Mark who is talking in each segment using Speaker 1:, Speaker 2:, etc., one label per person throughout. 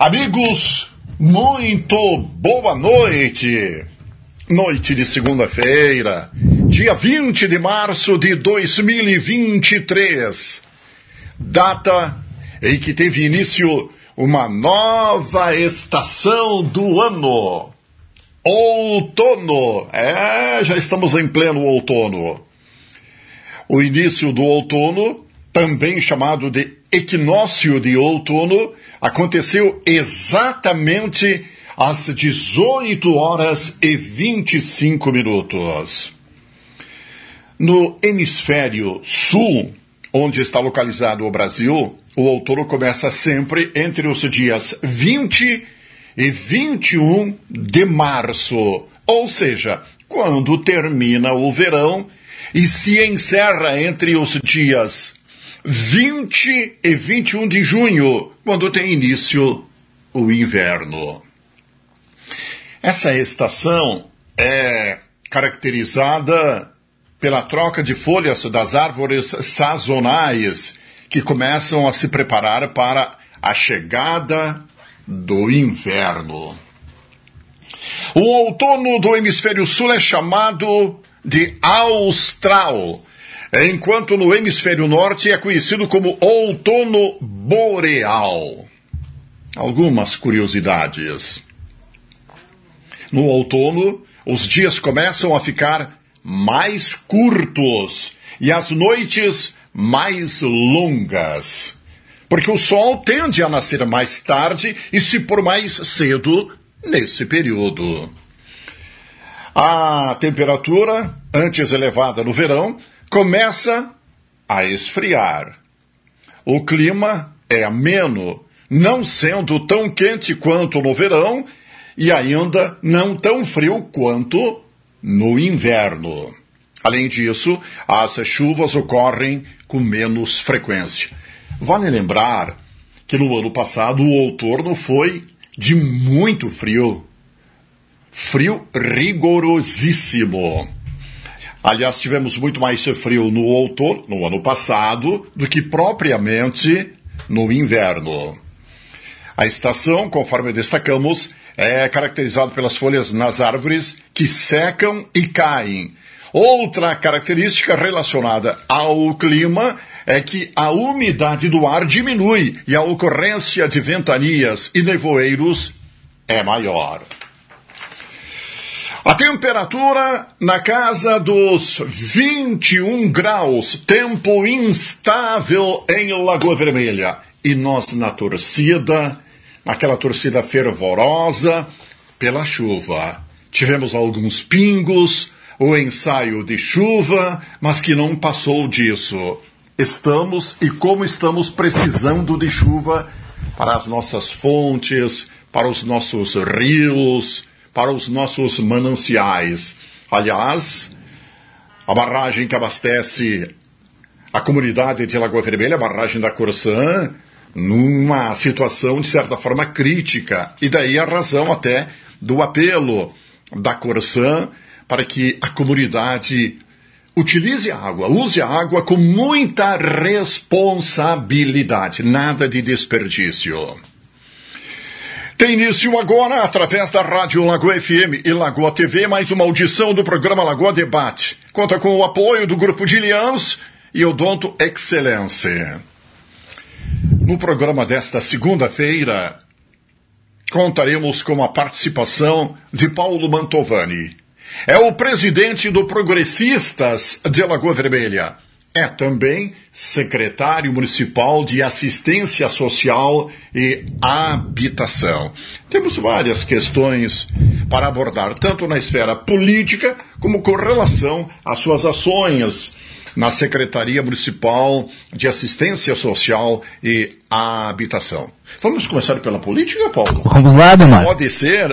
Speaker 1: Amigos, muito boa noite. Noite de segunda-feira, dia 20 de março de 2023. Data em que teve início uma nova estação do ano. Outono. Já estamos em pleno outono. O início do outono, também chamado de equinócio de outono, aconteceu exatamente às 18 horas e 25 minutos. No hemisfério sul, onde está localizado o Brasil, o outono começa sempre entre os dias 20 e 21 de março, ou seja, quando termina o verão e se encerra entre os dias 20 e 21 de junho, quando tem início o inverno. Essa estação é caracterizada pela troca de folhas das árvores sazonais, que começam a se preparar para a chegada do inverno. O outono do hemisfério sul é chamado de austral, enquanto no hemisfério norte é conhecido como outono boreal. Algumas curiosidades. No outono, os dias começam a ficar mais curtos e as noites mais longas, porque o sol tende a nascer mais tarde e se pôr mais cedo nesse período. A temperatura, antes elevada no verão, começa a esfriar. O clima é ameno, não sendo tão quente quanto no verão e ainda não tão frio quanto no inverno. Além disso, as chuvas ocorrem com menos frequência. Vale lembrar que no ano passado o outono foi de muito frio. Frio rigorosíssimo. Aliás, tivemos muito mais frio no outono, no ano passado, do que propriamente no inverno. A estação, conforme destacamos, é caracterizada pelas folhas nas árvores que secam e caem. Outra característica relacionada ao clima é que a umidade do ar diminui e a ocorrência de ventanias e nevoeiros é maior. A temperatura na casa dos 21 graus, tempo instável em Lagoa Vermelha. E nós na torcida, naquela torcida fervorosa pela chuva. Tivemos alguns pingos, o ensaio de chuva, mas que não passou disso. Estamos e como estamos precisando de chuva para as nossas fontes, para os nossos rios, para os nossos mananciais. Aliás, a barragem que abastece a comunidade de Lagoa Vermelha, a barragem da Corsã, numa situação de certa forma crítica. E daí a razão até do apelo da Corsã para que a comunidade utilize a água, use a água com muita responsabilidade, nada de desperdício. Tem início agora, através da Rádio Lagoa FM e Lagoa TV, mais uma audição do programa Lagoa Debate. Conta com o apoio do Grupo de Lians e Odonto Excelência. No programa desta segunda-feira, contaremos com a participação de Paulo Mantovani. É o presidente do Progressistas de Lagoa Vermelha. É também secretário municipal de Assistência Social e Habitação. Temos várias questões para abordar, tanto na esfera política, como com relação às suas ações na Secretaria Municipal de Assistência Social e Habitação. Vamos começar pela política, Paulo?
Speaker 2: Vamos lá, Demar.
Speaker 1: Pode ser.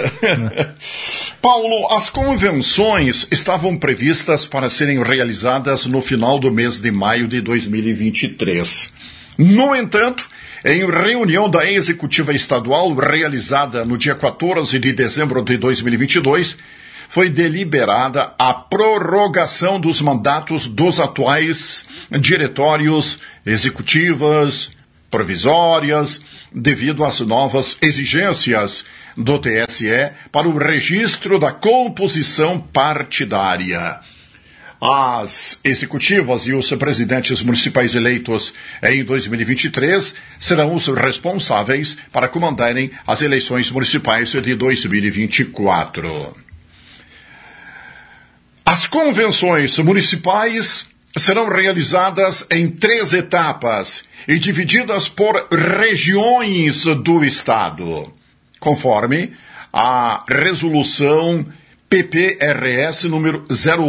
Speaker 1: Paulo, as convenções estavam previstas para serem realizadas no final do mês de maio de 2023. No entanto, em reunião da Executiva Estadual realizada no dia 14 de dezembro de 2022, foi deliberada a prorrogação dos mandatos dos atuais diretórios executivas provisórias, devido às novas exigências do TSE para o registro da composição partidária. As executivas e os presidentes municipais eleitos em 2023 serão os responsáveis para comandarem as eleições municipais de 2024. As convenções municipais serão realizadas em 3 etapas e divididas por regiões do Estado, conforme a resolução PPRS número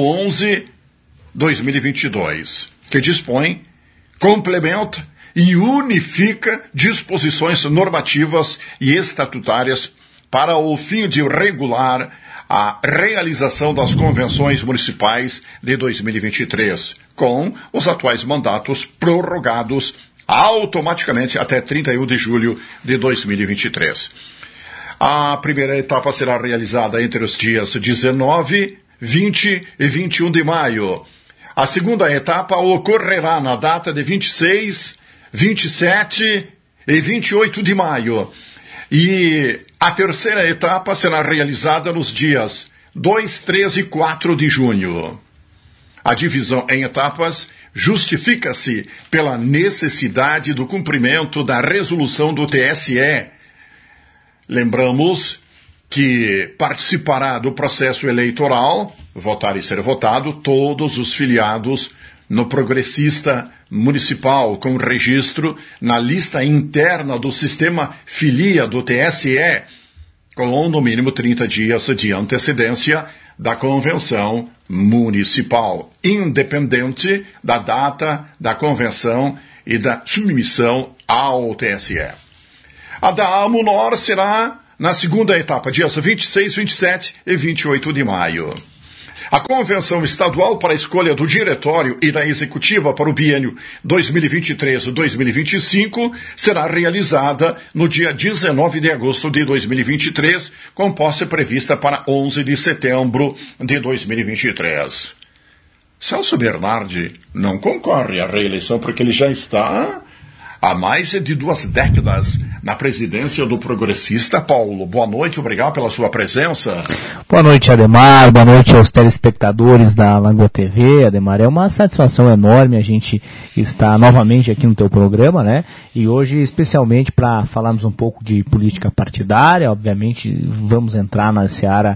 Speaker 1: 011/2022, que dispõe, complementa e unifica disposições normativas e estatutárias para o fim de regular a realização das convenções municipais de 2023, com os atuais mandatos prorrogados automaticamente até 31 de julho de 2023. A primeira etapa será realizada entre os dias 19, 20 e 21 de maio. A segunda etapa ocorrerá na data de 26, 27 e 28 de maio. E a terceira etapa será realizada nos dias 2, 3 e 4 de junho. A divisão em etapas justifica-se pela necessidade do cumprimento da resolução do TSE. Lembramos que participará do processo eleitoral, votar e ser votado, todos os filiados no Progressista Municipal com registro na lista interna do sistema filia do TSE, com no mínimo 30 dias de antecedência da convenção municipal, independente da data da convenção e da submissão ao TSE. A da AMUNOR será na segunda etapa, dias 26, 27 e 28 de maio. A Convenção Estadual para a escolha do Diretório e da Executiva para o biênio 2023-2025 será realizada no dia 19 de agosto de 2023, com posse prevista para 11 de setembro de 2023. Celso Bernardi não concorre à reeleição porque ele já está há mais de 2 décadas na presidência do Progressista. Paulo, boa noite, obrigado pela sua presença.
Speaker 2: Boa noite, Ademar, boa noite aos telespectadores da Lagoa TV. Ademar, é uma satisfação enorme a gente estar novamente aqui no teu programa, né? E hoje, especialmente para falarmos um pouco de política partidária. Obviamente, vamos entrar na seara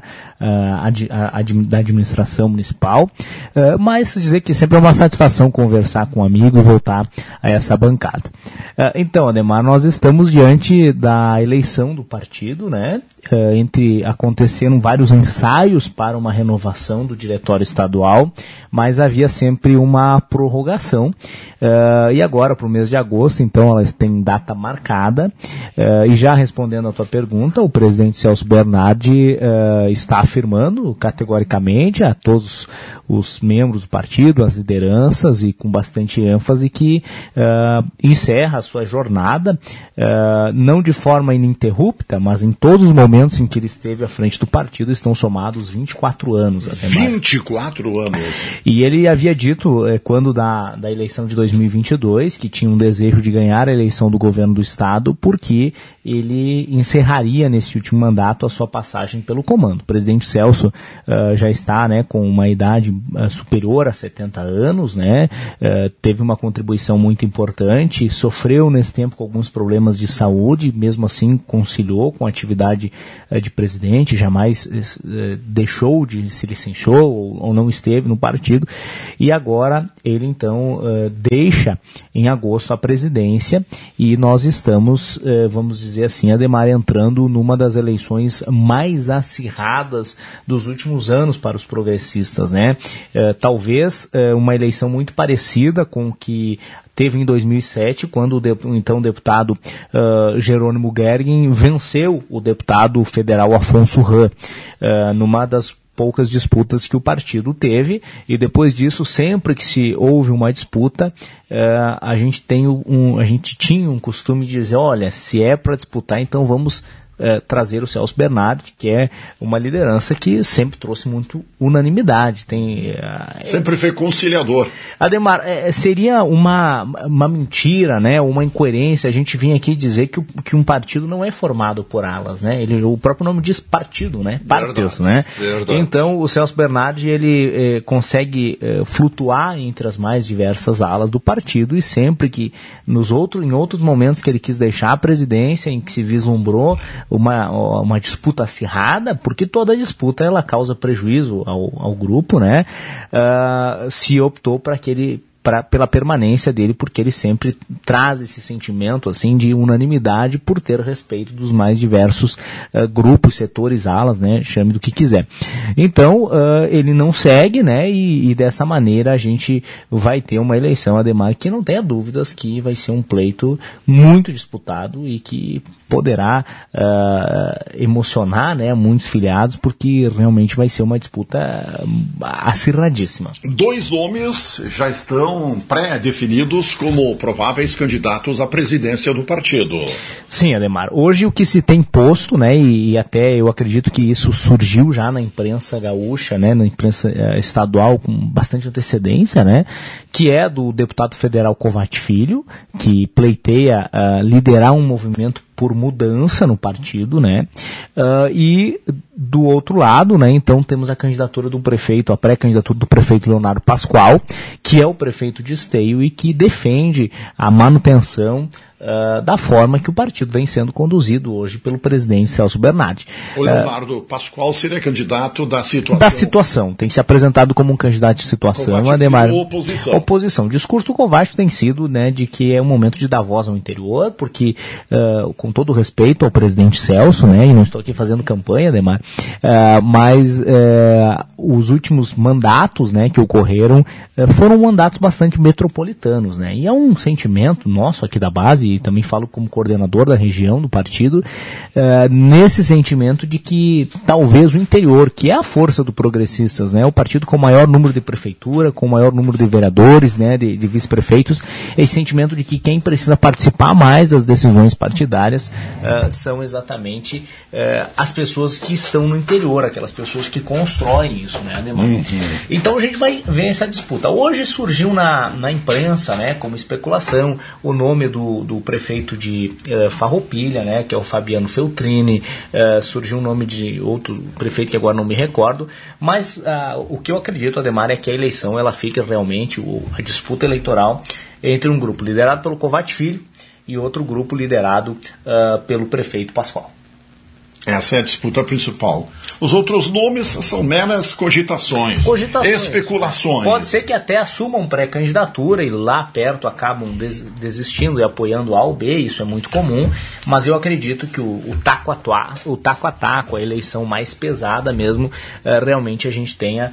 Speaker 2: da administração municipal, mas dizer que sempre é uma satisfação conversar com um amigo e voltar a essa bancada. Então, Ademar, nós estamos diante da eleição do partido, né? Aconteceram vários ensaios para uma renovação do diretório estadual, mas havia sempre uma prorrogação, e agora para o mês de agosto, então elas têm data marcada, e já respondendo à tua pergunta, o presidente Celso Bernardi está afirmando categoricamente a todos os membros do partido, as lideranças, e com bastante ênfase, que encerra a sua jornada, não de forma ininterrupta, mas em todos os momentos em que ele esteve à frente do partido estão somados 24 anos. Até
Speaker 1: 24 anos.
Speaker 2: E ele havia dito, quando da eleição de 2022, que tinha um desejo de ganhar a eleição do governo do Estado, porque ele encerraria nesse último mandato a sua passagem pelo comando. O presidente Celso já está, né, com uma idade superior a 70 anos, né, teve uma contribuição muito importante, sofreu nesse tempo com alguns problemas de saúde, mesmo assim conciliou com a atividade de presidente, jamais deixou de se licenciou ou não esteve no partido, e agora ele então deixa em agosto a presidência, e nós estamos, vamos dizer assim, Ademar, entrando numa das eleições mais acirradas dos últimos anos para os progressistas, né? Talvez uma eleição muito parecida com o que teve em 2007, quando o então deputado Jerônimo Gergen venceu o deputado federal Afonso Ram, numa das poucas disputas que o partido teve, e depois disso, sempre que se houve uma disputa, a gente tinha um costume de dizer, olha, se é para disputar, então vamos trazer o Celso Bernardi, que é uma liderança que sempre trouxe muito unanimidade.
Speaker 1: Sempre foi conciliador.
Speaker 2: Ademar, seria uma mentira, né, uma incoerência a gente vir aqui dizer que um partido não é formado por alas, né? O próprio nome diz partido, né? Partes, né?
Speaker 1: Verdade.
Speaker 2: Então o Celso Bernardi ele consegue flutuar entre as mais diversas alas do partido, e sempre que em outros momentos que ele quis deixar a presidência, em que se vislumbrou uma disputa acirrada, porque toda disputa ela causa prejuízo ao grupo, né? Se optou pela permanência dele, porque ele sempre traz esse sentimento assim de unanimidade por ter respeito dos mais diversos grupos, setores, alas, né, chame do que quiser. Então, ele não segue, né, e dessa maneira a gente vai ter uma eleição, Ademar, que não tenha dúvidas que vai ser um pleito muito disputado e que poderá emocionar, né, muitos filiados, porque realmente vai ser uma disputa acirradíssima.
Speaker 1: 2 nomes já estão pré-definidos como prováveis candidatos à presidência do partido.
Speaker 2: Sim, Ademar. Hoje o que se tem posto, né, e até eu acredito que isso surgiu já na imprensa gaúcha, né, na imprensa estadual com bastante antecedência, né, que é do deputado federal Kovács Filho, que pleiteia liderar um movimento por mudança no partido, né? E do outro lado, né, então temos a candidatura do prefeito, a pré-candidatura do prefeito Leonardo Pascoal, que é o prefeito de Esteio e que defende a manutenção da forma que o partido vem sendo conduzido hoje pelo presidente Celso Bernardi.
Speaker 1: O Leonardo Pascoal seria candidato da situação.
Speaker 2: Da situação, tem se apresentado como um candidato de situação. Ademar, oposição. O discurso do Kovács tem sido, né, de que é um momento de dar voz ao interior, porque, com todo respeito ao presidente Celso, né, e não estou aqui fazendo campanha, Ademar, mas os últimos mandatos, né, que ocorreram foram mandatos bastante metropolitanos, né, e é um sentimento nosso aqui da base, e também falo como coordenador da região do partido, nesse sentimento de que talvez o interior, que é a força do Progressistas, né, o partido com o maior número de prefeitura, com o maior número de vereadores, né, de vice-prefeitos, esse sentimento de que quem precisa participar mais das decisões partidárias são exatamente as pessoas que estão no interior, aquelas pessoas que constroem isso, né, Ademar? Então a gente vai ver essa disputa. Hoje surgiu na imprensa, né, como especulação, o nome do prefeito de Farroupilha, né, que é o Fabiano Feltrini, surgiu o nome de outro prefeito que agora não me recordo, mas o que eu acredito, Ademar, é que a eleição ela fica realmente, a disputa eleitoral entre um grupo liderado pelo Kovács Filho e outro grupo liderado pelo prefeito Pascoal.
Speaker 1: Essa é a disputa principal. Os outros nomes são meras cogitações, especulações.
Speaker 2: Pode ser que até assumam pré-candidatura e lá perto acabam desistindo e apoiando A ou B, isso é muito comum, mas eu acredito que o taco a taco, a eleição mais pesada mesmo, realmente a gente tenha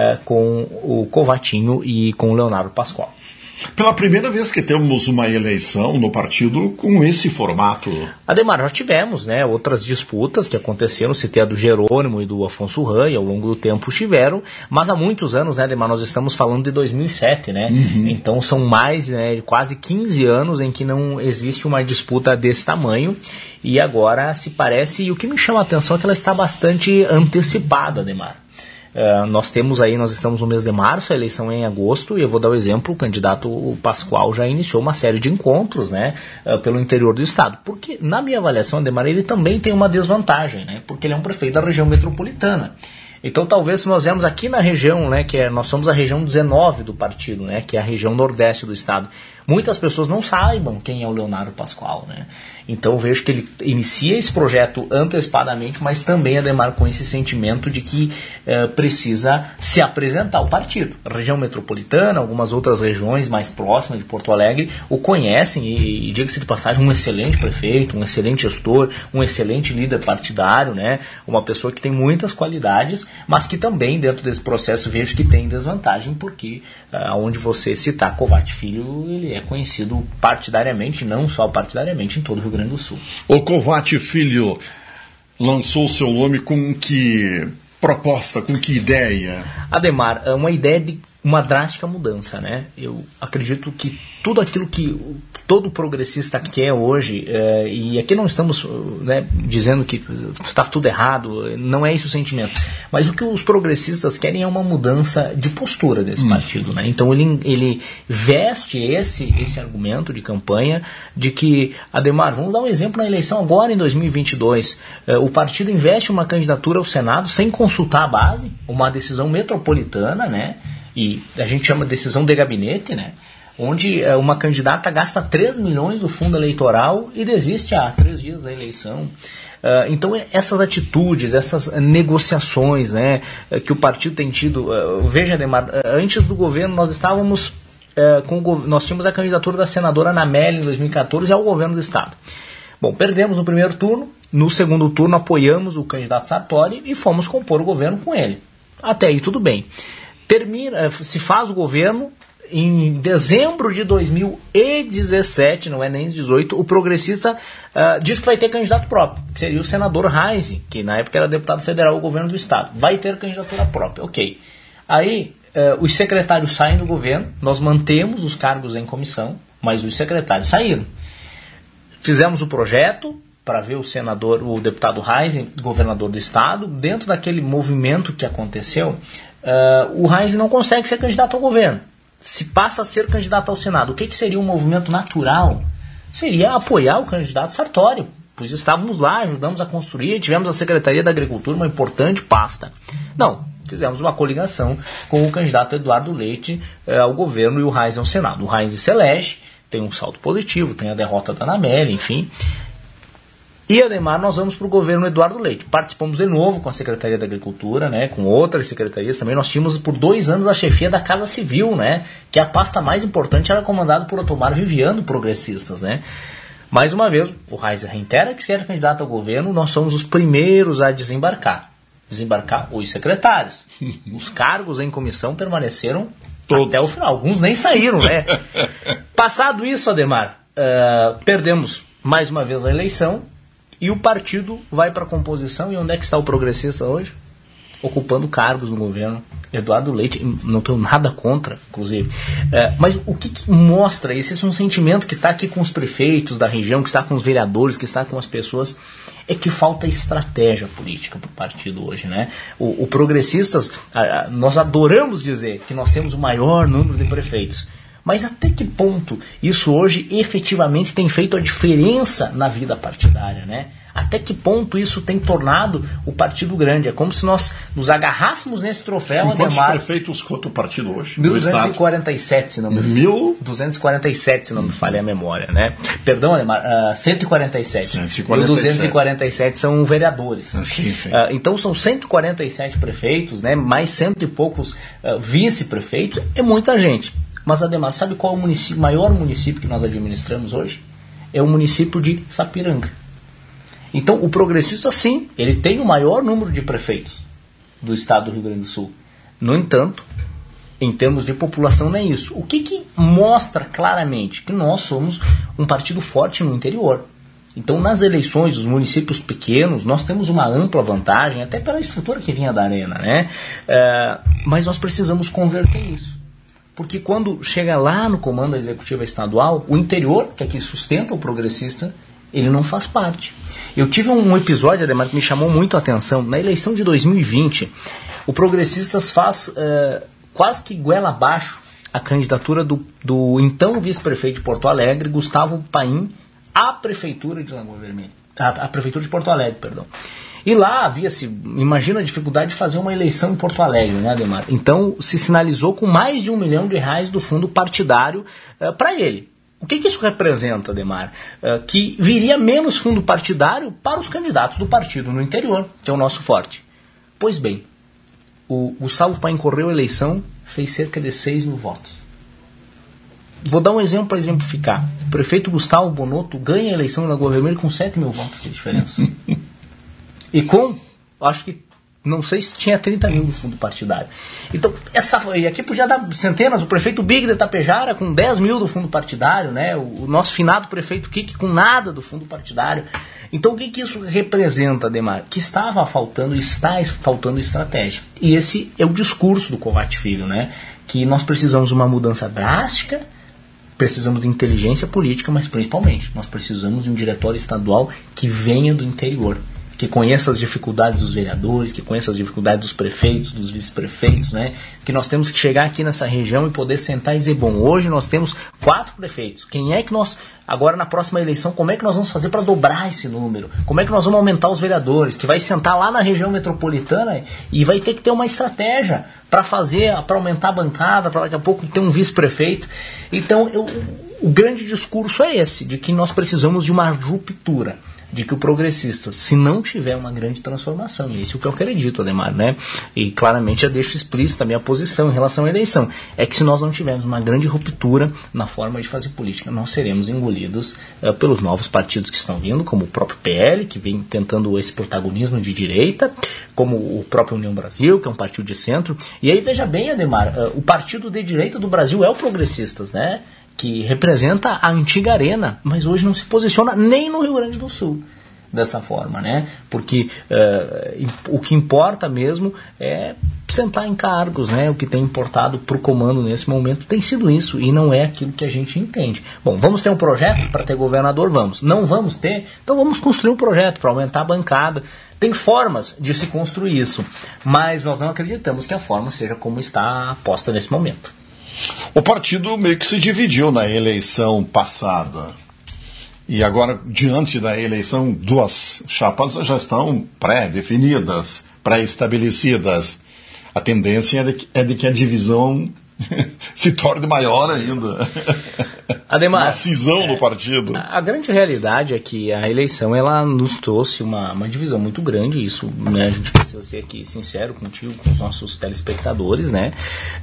Speaker 2: com o Kovacinho e com o Leonardo Pascoal.
Speaker 1: Pela primeira vez que temos uma eleição no partido com esse formato.
Speaker 2: Ademar, já tivemos, né, outras disputas que aconteceram, citei a do Jerônimo e do Afonso Rã, e ao longo do tempo tiveram, mas há muitos anos, né, Ademar, nós estamos falando de 2007, né, então são mais, né, quase 15 anos em que não existe uma disputa desse tamanho, e agora se parece, e o que me chama a atenção é que ela está bastante antecipada, Ademar. Nós estamos no mês de março, a eleição é em agosto, e eu vou dar o exemplo, o candidato Pascoal já iniciou uma série de encontros, né, pelo interior do estado, porque na minha avaliação, Ademar, ele também tem uma desvantagem, né, porque ele é um prefeito da região metropolitana. Então talvez se nós vemos aqui na região, né, nós somos a região 19 do partido, né, que é a região nordeste do estado, muitas pessoas não saibam quem é o Leonardo Pascoal, né? Então eu vejo que ele inicia esse projeto antecipadamente, mas também, Ademar, com esse sentimento de que precisa se apresentar ao partido. A região metropolitana, algumas outras regiões mais próximas de Porto Alegre o conhecem e diga-se de passagem, um excelente prefeito, um excelente gestor, um excelente líder partidário, né? Uma pessoa que tem muitas qualidades, mas que também dentro desse processo vejo que tem desvantagem, porque onde você citar Kovács Filho, ele é conhecido partidariamente, não só partidariamente, em todo o Rio Grande do Sul.
Speaker 1: O Kovács Filho lançou seu nome com que proposta, com que ideia?
Speaker 2: Ademar, uma ideia de uma drástica mudança, né? Eu acredito que tudo aquilo que todo progressista quer hoje, e aqui não estamos, né, dizendo que está tudo errado, não é esse o sentimento, mas o que os progressistas querem é uma mudança de postura desse partido, né? Então ele veste esse argumento de campanha de que, Ademar, vamos dar um exemplo na eleição agora em 2022, o partido investe uma candidatura ao Senado sem consultar a base, uma decisão metropolitana, né? E a gente chama de decisão de gabinete, né? Onde uma candidata gasta 3 milhões do fundo eleitoral e desiste há 3 dias da eleição. Então essas atitudes, essas negociações, né, que o partido tem tido, veja, Ademar, antes do governo nós estávamos nós tínhamos a candidatura da senadora Ana Amélia em 2014 ao governo do estado. Bom, perdemos no primeiro turno, no segundo turno apoiamos o candidato Sartori e fomos compor o governo com ele. Até aí tudo bem. Se faz o governo, em dezembro de 2017, não é nem 2018, o progressista diz que vai ter candidato próprio, que seria o senador Reise, que na época era deputado federal do governo do estado. Vai ter candidatura própria, ok. Aí os secretários saem do governo, nós mantemos os cargos em comissão, mas os secretários saíram. Fizemos o projeto para ver o deputado Reise, governador do estado. Dentro daquele movimento que aconteceu, o Reise não consegue ser candidato ao governo. Se passa a ser candidato ao Senado, o que seria um movimento natural? Seria apoiar o candidato Sartori, pois estávamos lá, ajudamos a construir, tivemos a Secretaria da Agricultura, uma importante pasta. Não, fizemos uma coligação com o candidato Eduardo Leite ao governo e o Reise ao Senado. O Reise se elege, tem um saldo positivo, tem a derrota da Ana Amélia, enfim. E, Ademar, nós vamos para o governo Eduardo Leite. Participamos de novo com a Secretaria da Agricultura, né, com outras secretarias também. Nós tínhamos por 2 anos a chefia da Casa Civil, né, que a pasta mais importante era comandada por Otomar Viviano, progressistas, né. Mais uma vez, o Reise reitera que se era candidato ao governo, nós somos os primeiros a desembarcar. Desembarcar os secretários. Os cargos em comissão permaneceram todos até o final. Alguns nem saíram, né. Passado isso, Ademar, perdemos mais uma vez a eleição. E o partido vai para a composição. E onde é que está o progressista hoje? Ocupando cargos no governo. Eduardo Leite, não tenho nada contra, inclusive. Mas o que mostra isso? Esse é um sentimento que está aqui com os prefeitos da região, que está com os vereadores, que está com as pessoas. É que falta estratégia política para o partido hoje, né? O progressistas, nós adoramos dizer que nós temos o maior número de prefeitos. Mas até que ponto isso hoje efetivamente tem feito a diferença na vida partidária, né? Até que ponto isso tem tornado o partido grande? É como se nós nos agarrássemos nesse troféu.
Speaker 1: Quantos prefeitos conta o partido hoje?
Speaker 2: 1247, se não me 247, se não me falha a memória, né? Perdão, Ademar, 147. 247 são vereadores.
Speaker 1: Sim.
Speaker 2: Então são 147 prefeitos, né? Mais 100 e poucos vice-prefeitos. É muita gente. Mas, Ademar, sabe qual é o maior município que nós administramos hoje? É o município de Sapiranga. Então, o progressista, sim, ele tem o maior número de prefeitos do estado do Rio Grande do Sul. No entanto, em termos de população, não é isso. O que mostra claramente? Que nós somos um partido forte no interior. Então, nas eleições dos municípios pequenos, nós temos uma ampla vantagem, até pela estrutura que vinha da Arena, né? Mas nós precisamos converter isso. Porque quando chega lá no comando da executiva estadual, o interior, que aqui sustenta o progressista, ele não faz parte. Eu tive um episódio, Ademar, que me chamou muito a atenção. Na eleição de 2020, o Progressistas faz quase que goela abaixo a candidatura do então vice-prefeito de Porto Alegre, Gustavo Paim, à prefeitura de Lagoa Vermelha. A prefeitura de Porto Alegre, perdão. E lá havia-se, imagina a dificuldade de fazer uma eleição em Porto Alegre, né, Ademar? Então se sinalizou com mais de R$1 milhão do fundo partidário para ele. O que isso representa, Ademar? Que viria menos fundo partidário para os candidatos do partido no interior, que é o nosso forte. Pois bem, o Gustavo Paim correu a eleição, fez cerca de 6 mil votos. Vou dar um exemplo para exemplificar. O prefeito Gustavo Bonotto ganha a eleição em Lagoa Vermelha com 7 mil votos de diferença. E acho que, não sei se tinha 30 mil no fundo partidário. Então, e aqui podia dar centenas, o prefeito Big de Tapejara com 10 mil do fundo partidário, né? O nosso finado prefeito Kik com nada do fundo partidário. Então, o que isso representa, Ademar? Que está faltando estratégia. E esse é o discurso do Kovács Filho, né? que nós precisamos de uma mudança drástica, precisamos de inteligência política, mas principalmente nós precisamos de um diretório estadual que venha do interior, que conheça as dificuldades dos vereadores, que conheça as dificuldades dos prefeitos, dos vice-prefeitos, né? Que nós temos que chegar aqui nessa região e poder sentar e dizer, bom, hoje nós temos 4 prefeitos, quem é que nós, agora na próxima eleição, como é que nós vamos fazer para dobrar esse número? Como é que nós vamos aumentar os vereadores? Que vai sentar lá na região metropolitana e vai ter que ter uma estratégia para aumentar a bancada, para daqui a pouco ter um vice-prefeito. Então, o grande discurso é esse, de que nós precisamos de uma ruptura, de que o progressista, se não tiver uma grande transformação, e isso é o que eu acredito, Ademar, né? E claramente eu deixo explícita a minha posição em relação à eleição, é que se nós não tivermos uma grande ruptura na forma de fazer política, nós seremos engolidos pelos novos partidos que estão vindo, como o próprio PL, que vem tentando esse protagonismo de direita, como o próprio União Brasil, que é um partido de centro. E aí, veja bem, Ademar, o partido de direita do Brasil é o Progressistas, né? Que representa a antiga arena, mas hoje não se posiciona nem no Rio Grande do Sul dessa forma, né? Porque o que importa mesmo é sentar em cargos, né? O que tem importado para o comando nesse momento tem sido isso, e não é aquilo que a gente entende. Bom, vamos ter um projeto para ter governador? Vamos. Não vamos ter? Então vamos construir um projeto para aumentar a bancada. Tem formas de se construir isso, mas nós não acreditamos que a forma seja como está posta nesse momento.
Speaker 1: O partido meio que se dividiu na eleição passada. E agora, diante da eleição, 2 chapas já estão pré-definidas, pré-estabelecidas. A tendência é de que a divisão se torne maior ainda.
Speaker 2: Ademar,
Speaker 1: uma cisão no partido.
Speaker 2: A grande realidade é que a eleição ela nos trouxe uma divisão muito grande, isso, né, a gente precisa ser aqui sincero contigo, com os nossos telespectadores, né?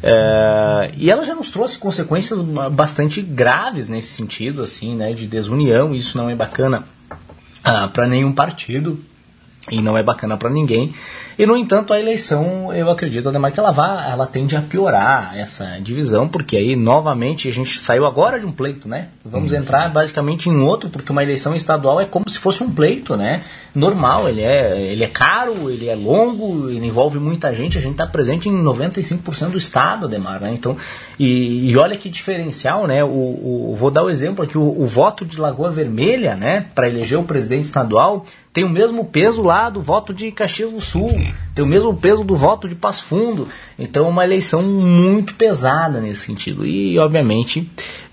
Speaker 2: E ela já nos trouxe consequências bastante graves nesse sentido, assim, né, de desunião. Isso não é bacana para nenhum partido e não é bacana para ninguém. E, no entanto, a eleição, eu acredito, Ademar, que ela tende a piorar essa divisão, porque aí, novamente, a gente saiu agora de um pleito, né? Vamos entrar, basicamente, em outro, porque uma eleição estadual é como se fosse um pleito, né? Normal, ele é caro, ele é longo, ele envolve muita gente, a gente está presente em 95% do estado, Ademar, né? Então, e olha que diferencial, né? Vou dar o exemplo aqui, o voto de Lagoa Vermelha, né? Para eleger o presidente estadual, tem o mesmo peso lá do voto de Caxias do Sul, tem o mesmo peso do voto de Passo Fundo. Então é uma eleição muito pesada nesse sentido. E, obviamente,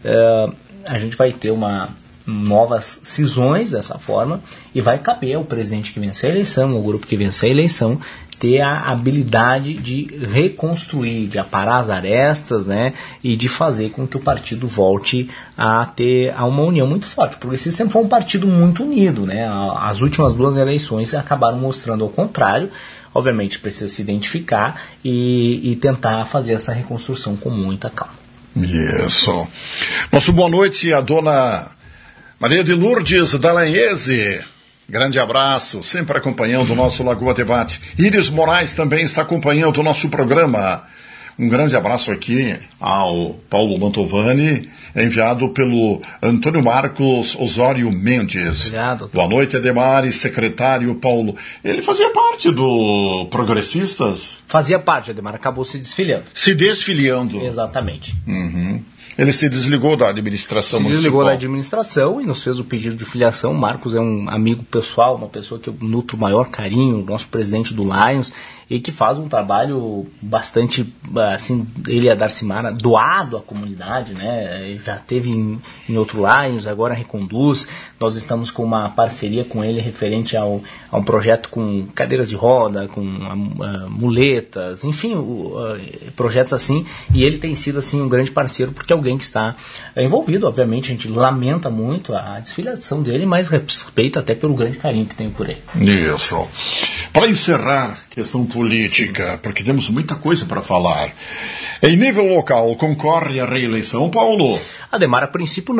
Speaker 2: a gente vai ter novas cisões dessa forma, e vai caber ao presidente que vencer a eleição, ao grupo que vencer a eleição, ter a habilidade de reconstruir, de aparar as arestas, né, e de fazer com que o partido volte a ter uma união muito forte. Porque esse sempre foi um partido muito unido, né? As últimas 2 eleições acabaram mostrando ao contrário. Obviamente precisa se identificar e tentar fazer essa reconstrução com muita calma.
Speaker 1: Isso. Nosso boa noite a dona Maria de Lourdes Dallagnese. Grande abraço, sempre acompanhando o nosso Lagoa Debate. Iris Moraes também está acompanhando o nosso programa. Um grande abraço aqui ao Paulo Mantovani, enviado pelo Antônio Marcos Osório Mendes.
Speaker 2: Obrigado.
Speaker 1: Boa noite, Ademar, e secretário Paulo. Ele fazia parte do Progressistas?
Speaker 2: Fazia parte, Ademar, acabou se desfiliando.
Speaker 1: Se desfiliando.
Speaker 2: Exatamente.
Speaker 1: Uhum. Ele se desligou da administração municipal. Se
Speaker 2: desligou da administração e nos fez o pedido de filiação. O Marcos é um amigo pessoal, uma pessoa que eu nutro o maior carinho, nosso presidente do Lions, e que faz um trabalho bastante, assim, ele e a Darcimara, doado à comunidade, né? Ele já teve em outro Lions, agora reconduz. Nós estamos com uma parceria com ele referente a um projeto com cadeiras de roda, com muletas, enfim, projetos assim, e ele tem sido, assim, um grande parceiro, porque é alguém que está envolvido. Obviamente, a gente lamenta muito a desfiliação dele, mas respeita até pelo grande carinho que tem por ele.
Speaker 1: Isso. Para encerrar, questão política, sim, porque temos muita coisa para falar. Em nível local, concorre à reeleição, Paulo?
Speaker 2: Ademar, a princípio não.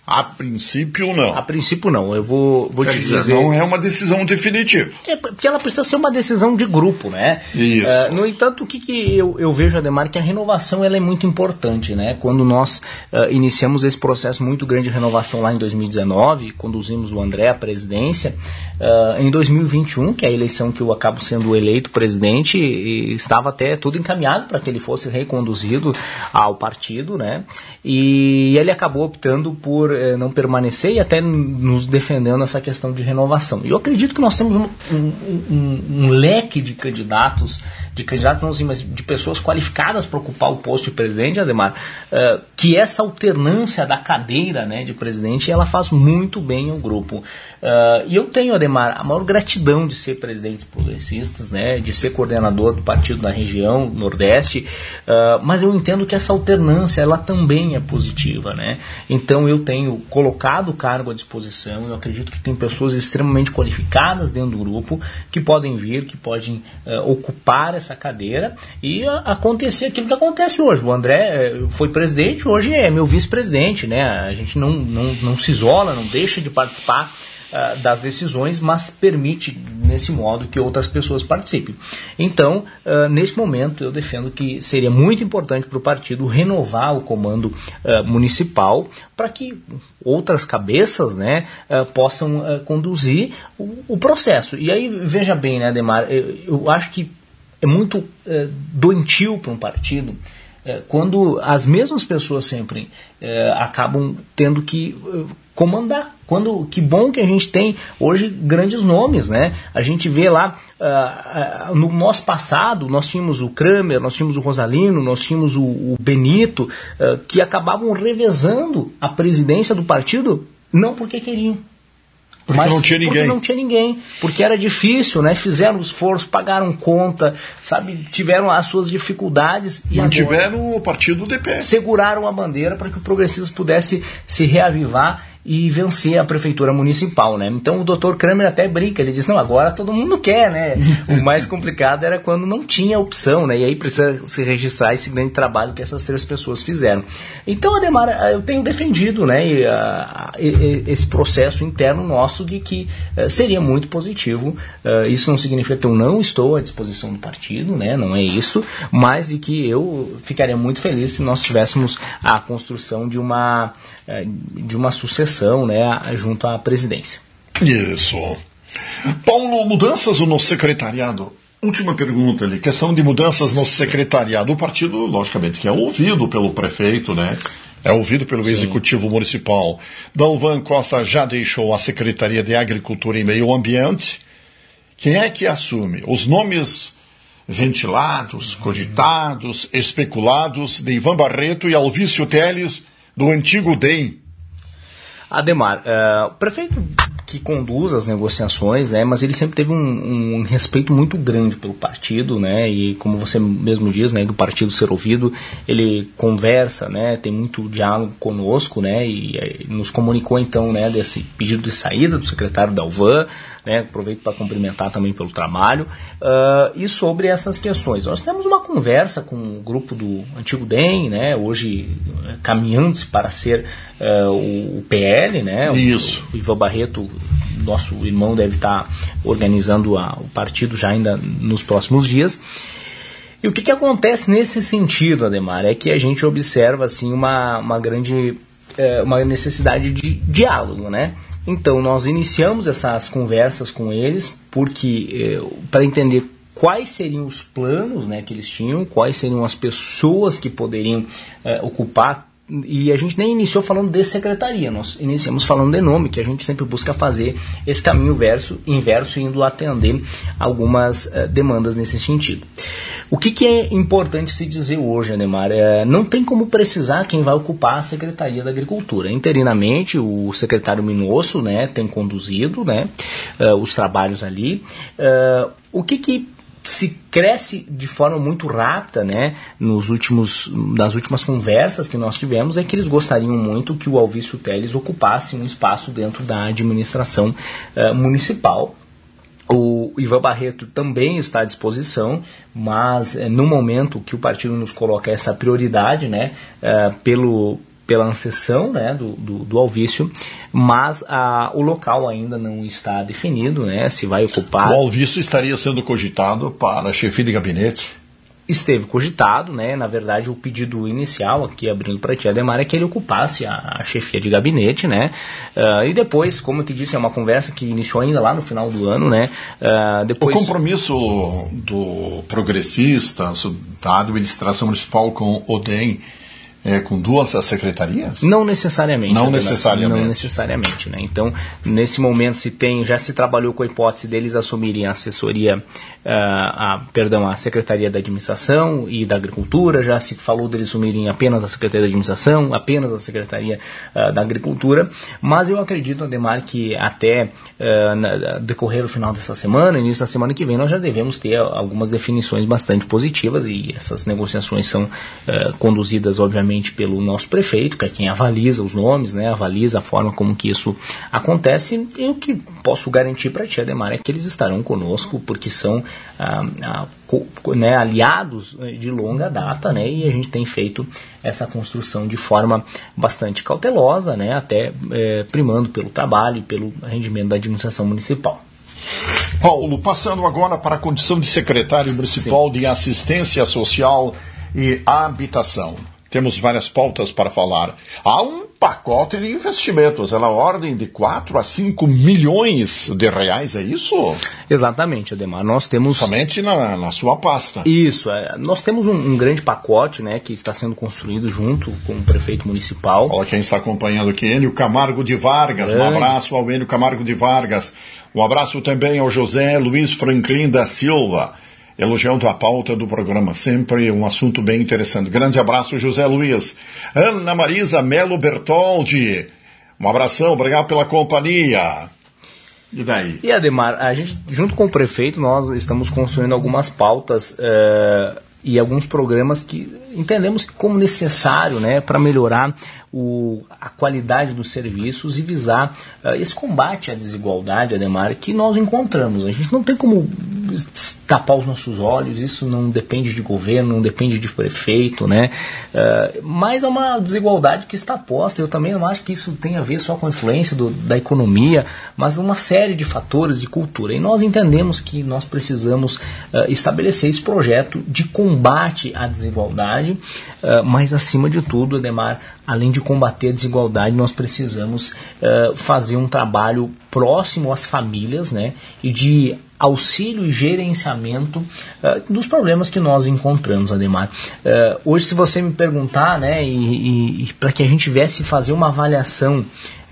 Speaker 1: A princípio, não.
Speaker 2: A princípio, não. Eu vou te dizer...
Speaker 1: Não é uma decisão definitiva.
Speaker 2: Porque ela precisa ser uma decisão de grupo, né?
Speaker 1: Isso.
Speaker 2: No entanto, o que eu vejo, Ademar, que a renovação ela é muito importante, né? Quando nós iniciamos esse processo muito grande de renovação lá em 2019, conduzimos o André à presidência, em 2021, que é a eleição que eu acabo sendo eleito presidente, estava até tudo encaminhado para que ele fosse reconduzido ao partido, né? E ele acabou optando por não permanecer e até nos defendendo essa questão de renovação. E eu acredito que nós temos um leque de candidatos, não assim, mas de pessoas qualificadas para ocupar o posto de presidente, Ademar, que essa alternância da cadeira, né, de presidente, ela faz muito bem ao grupo. E eu tenho, Ademar, a maior gratidão de ser presidente dos progressistas, né, de ser coordenador do partido na região Nordeste, mas eu entendo que essa alternância, ela também é positiva, né? Então eu tenho colocado o cargo à disposição, eu acredito que tem pessoas extremamente qualificadas dentro do grupo, que podem vir, que podem ocupar essa cadeira e acontecer aquilo que acontece hoje. O André foi presidente, hoje é meu vice-presidente, né? A gente não se isola, não deixa de participar das decisões, mas permite, nesse modo, que outras pessoas participem. Então, nesse momento, eu defendo que seria muito importante para o partido renovar o comando municipal para que outras cabeças, né, possam conduzir o processo. E aí, veja bem, né, Ademar, eu acho que é muito doentio para um partido quando as mesmas pessoas sempre acabam tendo que comandar. Que bom que a gente tem hoje grandes nomes, né? A gente vê lá, no nosso passado, nós tínhamos o Kramer, nós tínhamos o Rosalino, nós tínhamos o Benito, que acabavam revezando a presidência do partido, não porque queriam.
Speaker 1: Porque não tinha ninguém.
Speaker 2: Porque não tinha ninguém, porque era difícil, né? Fizeram esforço, pagaram conta, sabe? Tiveram as suas dificuldades e
Speaker 1: mantiveram o partido de pé.
Speaker 2: Seguraram a bandeira para que o Progressistas pudesse se reavivar e vencer a prefeitura municipal, né? Então o Dr. Kramer até brinca, ele diz, não, agora todo mundo quer, né? O mais complicado era quando não tinha opção, né? E aí precisa se registrar esse grande trabalho que essas três pessoas fizeram. Então, Ademar, eu tenho defendido, né, esse processo interno nosso de que seria muito positivo. Isso não significa que eu não estou à disposição do partido, né? Não é isso, mas de que eu ficaria muito feliz se nós tivéssemos a construção de uma sucessão, né, junto à presidência.
Speaker 1: Isso. Paulo, mudanças no secretariado? Última pergunta ali, questão de mudanças no secretariado. O partido, logicamente, que é ouvido pelo prefeito, né? É ouvido pelo Executivo Municipal. Dalvan Costa já deixou a Secretaria de Agricultura e Meio Ambiente. Quem é que assume? Os nomes ventilados, cogitados, especulados de Ivan Barreto e Alvício Teles, do antigo DEM.
Speaker 2: Ademar, o prefeito que conduz as negociações, né, mas ele sempre teve um respeito muito grande pelo partido, né, e como você mesmo diz, né, do partido ser ouvido, ele conversa, né, tem muito diálogo conosco, né, e nos comunicou então, né, desse pedido de saída do secretário Dalvan, né, aproveito para cumprimentar também pelo trabalho, e sobre essas questões. Nós temos uma conversa com o grupo do antigo DEM, né, hoje caminhando-se para ser o PL, né,
Speaker 1: Isso.
Speaker 2: O Ivan Barreto, nosso irmão, deve estar organizando o partido já ainda nos próximos dias. E o que acontece nesse sentido, Ademar, é que a gente observa assim, uma grande uma necessidade de diálogo, né? Então, nós iniciamos essas conversas com eles porque para entender quais seriam os planos, né, que eles tinham, quais seriam as pessoas que poderiam ocupar. E a gente nem iniciou falando de secretaria, nós iniciamos falando de nome, que a gente sempre busca fazer esse caminho inverso, indo atender algumas demandas nesse sentido. O que é importante se dizer hoje, Ademar? Não tem como precisar quem vai ocupar a Secretaria da Agricultura. Interinamente, o secretário Minosso, né, tem conduzido, né, os trabalhos ali. O que se cresce de forma muito rápida, né, nas últimas conversas que nós tivemos, é que eles gostariam muito que o Alvício Teles ocupasse um espaço dentro da administração municipal. O Ivan Barreto também está à disposição, mas no momento que o partido nos coloca essa prioridade, né, pela concessão, né, do Alvício, mas o local ainda não está definido, né, se vai ocupar...
Speaker 1: O Alvício estaria sendo cogitado para a chefia de gabinete?
Speaker 2: Esteve cogitado, né, na verdade o pedido inicial, aqui abrindo para ti, Ademar, é que ele ocupasse a chefia de gabinete, né, e depois, como eu te disse, é uma conversa que iniciou ainda lá no final do ano, né, depois...
Speaker 1: O compromisso do progressistas, da administração municipal com o DEM, com duas secretarias?
Speaker 2: Não necessariamente.
Speaker 1: Não necessariamente.
Speaker 2: Não necessariamente, né? Então, nesse momento já se trabalhou com a hipótese deles assumirem a assessoria, a Secretaria da Administração e da Agricultura, já se falou deles assumirem apenas a Secretaria da Administração, apenas a Secretaria da Agricultura, mas eu acredito, Ademar, que até decorrer o final dessa semana, início da semana que vem, nós já devemos ter algumas definições bastante positivas, e essas negociações são conduzidas, obviamente, pelo nosso prefeito, que é quem avaliza os nomes, né, avaliza a forma como que isso acontece. E o que posso garantir para ti, Ademar, é que eles estarão conosco, porque são aliados de longa data, né, e a gente tem feito essa construção de forma bastante cautelosa, né, até primando pelo trabalho e pelo rendimento da administração municipal.
Speaker 1: Paulo, passando agora para a condição de secretário municipal de Assistência Social e Habitação. Temos várias pautas para falar. Há um pacote de investimentos, na ordem de 4 a 5 milhões de reais, é isso?
Speaker 2: Exatamente, Ademar. Nós temos...
Speaker 1: Somente na sua pasta.
Speaker 2: Isso, nós temos um grande pacote, né, que está sendo construído junto com o prefeito municipal.
Speaker 1: Olha quem está acompanhando aqui, Enio Camargo de Vargas. Um abraço ao Enio Camargo de Vargas. Um abraço também ao José Luiz Franklin da Silva, elogiando a pauta do programa, sempre um assunto bem interessante. Grande abraço, José Luiz. Ana Marisa Melo Bertoldi, um abração, obrigado pela companhia. E daí?
Speaker 2: E, Ademar, a gente, junto com o prefeito, nós estamos construindo algumas pautas e alguns programas que entendemos como necessário, né, para melhorar a qualidade dos serviços e visar esse combate à desigualdade, Ademar, que nós encontramos. A gente não tem como tapar os nossos olhos, isso não depende de governo, não depende de prefeito, né? Mas é uma desigualdade que está posta. Eu também não acho que isso tem a ver só com a influência da economia, mas uma série de fatores de cultura. E nós entendemos que nós precisamos estabelecer esse projeto de combate à desigualdade, mas acima de tudo, Ademar, além de combater a desigualdade, nós precisamos fazer um trabalho próximo às famílias, né, e de auxílio e gerenciamento dos problemas que nós encontramos, Ademar. Hoje, se você me perguntar, né, e para que a gente viesse fazer uma avaliação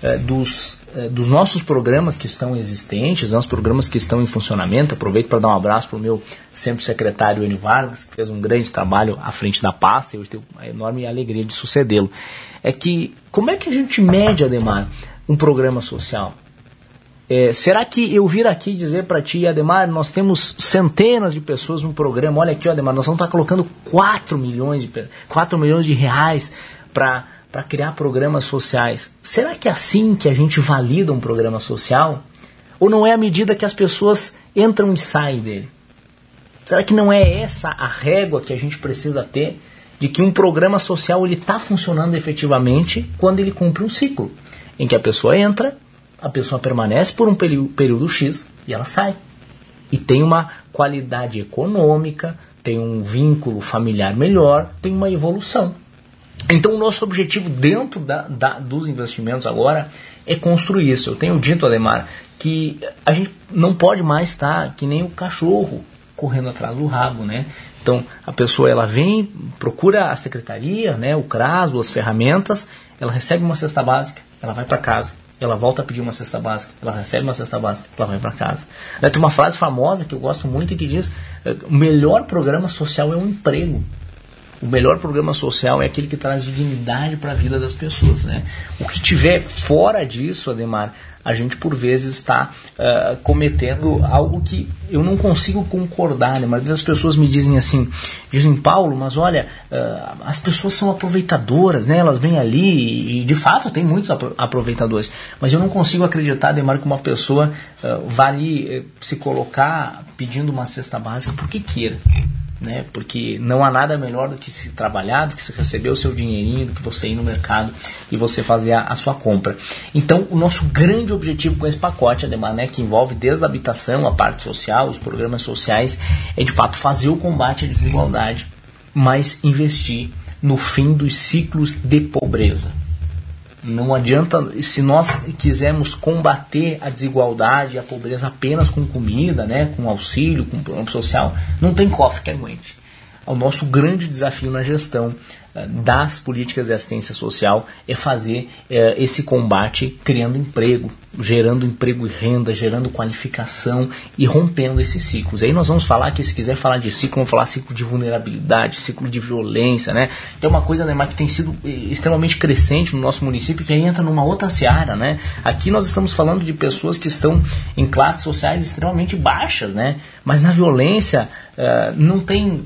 Speaker 2: dos nossos programas que estão existentes, os programas que estão em funcionamento, aproveito para dar um abraço para o meu sempre secretário Enio Vargas, que fez um grande trabalho à frente da pasta, e hoje tenho a enorme alegria de sucedê-lo. É que, como é que a gente mede, Ademar, um programa social? Será que eu vir aqui dizer para ti, Ademar, nós temos centenas de pessoas no programa, olha aqui, Ademar, nós vamos estar colocando 4 milhões de reais para criar programas sociais. Será que é assim que a gente valida um programa social? Ou não é à medida que as pessoas entram e saem dele? Será que não é essa a régua que a gente precisa ter de que um programa social está funcionando efetivamente quando ele cumpre um ciclo, em que a pessoa entra, a pessoa permanece por um período X e ela sai. E tem uma qualidade econômica, tem um vínculo familiar melhor, tem uma evolução. Então o nosso objetivo dentro dos investimentos agora é construir isso. Eu tenho dito, Ademar, que a gente não pode mais estar que nem o cachorro correndo atrás do rabo, né? Então a pessoa ela vem, procura a secretaria, né, o CRAS, as ferramentas, ela recebe uma cesta básica, ela vai para casa. Ela volta a pedir uma cesta básica, ela recebe uma cesta básica, ela vai para casa. Tem uma frase famosa que eu gosto muito e que diz: o melhor programa social é um emprego. O melhor programa social é aquele que traz dignidade para a vida das pessoas, né? O que tiver fora disso, Ademar, a gente por vezes está cometendo algo que eu não consigo concordar, né? Mas as pessoas me dizem assim, Paulo, mas olha, as pessoas são aproveitadoras, né? Elas vêm ali e de fato tem muitos aproveitadores, mas eu não consigo acreditar, Ademar, que uma pessoa vai ali se colocar pedindo uma cesta básica porque queira. né? Porque não há nada melhor do que se trabalhar, do que se receber o seu dinheirinho, do que você ir no mercado e você fazer a sua compra. Então, o nosso grande objetivo com esse pacote, Ademar, né, que envolve desde a habitação, a parte social, os programas sociais, é de fato fazer o combate à desigualdade, mas investir no fim dos ciclos de pobreza. Não adianta, se nós quisermos combater a desigualdade e a pobreza apenas com comida, né, com auxílio, com programa social, não tem cofre que aguente. O nosso grande desafio na gestão das políticas de assistência social é fazer esse combate criando emprego, gerando emprego e renda, gerando qualificação e rompendo esses ciclos. Aí nós vamos falar que, se quiser falar de ciclo, vamos falar ciclo de vulnerabilidade, ciclo de violência, né? Então é uma coisa, né, que tem sido extremamente crescente no nosso município, que aí entra numa outra seara, né? Aqui nós estamos falando de pessoas que estão em classes sociais extremamente baixas, né? Mas na violência não tem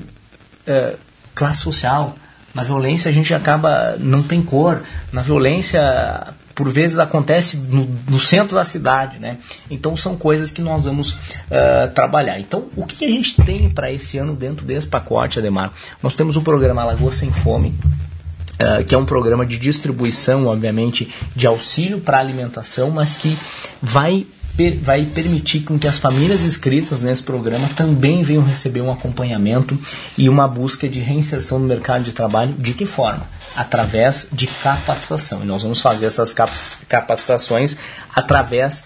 Speaker 2: classe social. Na violência a gente acaba, não tem cor. Na violência, por vezes, acontece no centro da cidade, né? Então são coisas que nós vamos trabalhar. Então, o que a gente tem para esse ano dentro desse pacote, Ademar? Nós temos o programa Alagoas Sem Fome, que é um programa de distribuição, obviamente, de auxílio para alimentação, mas que vai permitir com que as famílias inscritas nesse programa também venham receber um acompanhamento e uma busca de reinserção no mercado de trabalho. De que forma? Através de capacitação. E nós vamos fazer essas capacitações através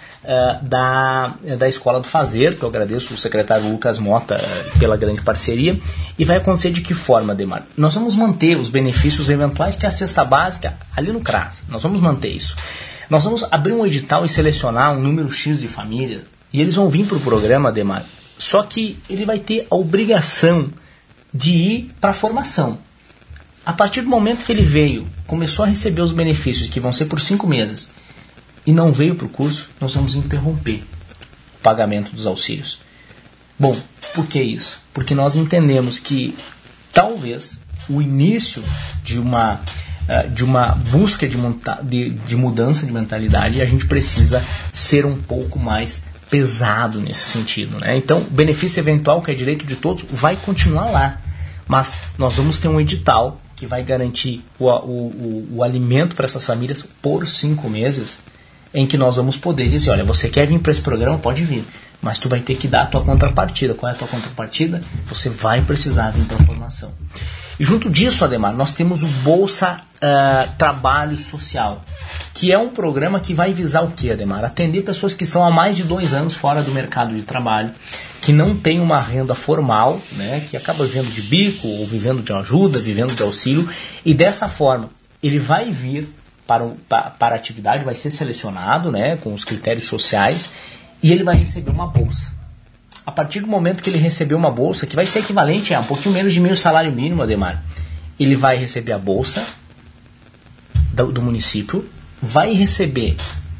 Speaker 2: da Escola do Fazer, que eu agradeço o secretário Lucas Mota pela grande parceria. E vai acontecer de que forma, Ademar? Nós vamos manter os benefícios eventuais, que é a cesta básica ali no CRAS. Nós vamos manter isso. Nós vamos abrir um edital e selecionar um número X de famílias, e eles vão vir para o programa, Ademar. Só que ele vai ter a obrigação de ir para a formação. A partir do momento que ele veio, começou a receber os benefícios, que vão ser por 5 meses, e não veio para o curso, nós vamos interromper o pagamento dos auxílios. Bom, por que isso? Porque nós entendemos que talvez o início de uma busca de mudança de mentalidade, a gente precisa ser um pouco mais pesado nesse sentido, né? Então, o benefício eventual, que é direito de todos, vai continuar lá, mas nós vamos ter um edital que vai garantir o alimento para essas famílias por 5 meses, em que nós vamos poder dizer, olha, você quer vir para esse programa? Pode vir, mas tu vai ter que dar a tua contrapartida. Qual é a tua contrapartida? Você vai precisar vir para a formação. E junto disso, Ademar, nós temos o Bolsa Trabalho Social, que é um programa que vai visar o quê, Ademar? Atender pessoas que estão há mais de 2 anos fora do mercado de trabalho, que não tem uma renda formal, né, que acaba vivendo de bico, ou vivendo de ajuda, vivendo de auxílio, e dessa forma ele vai vir para a atividade, vai ser selecionado, né, com os critérios sociais, e ele vai receber uma bolsa. A partir do momento que ele receber uma bolsa, que vai ser equivalente a um pouquinho menos de meio salário mínimo, Ademar, ele vai receber a bolsa do município, vai receber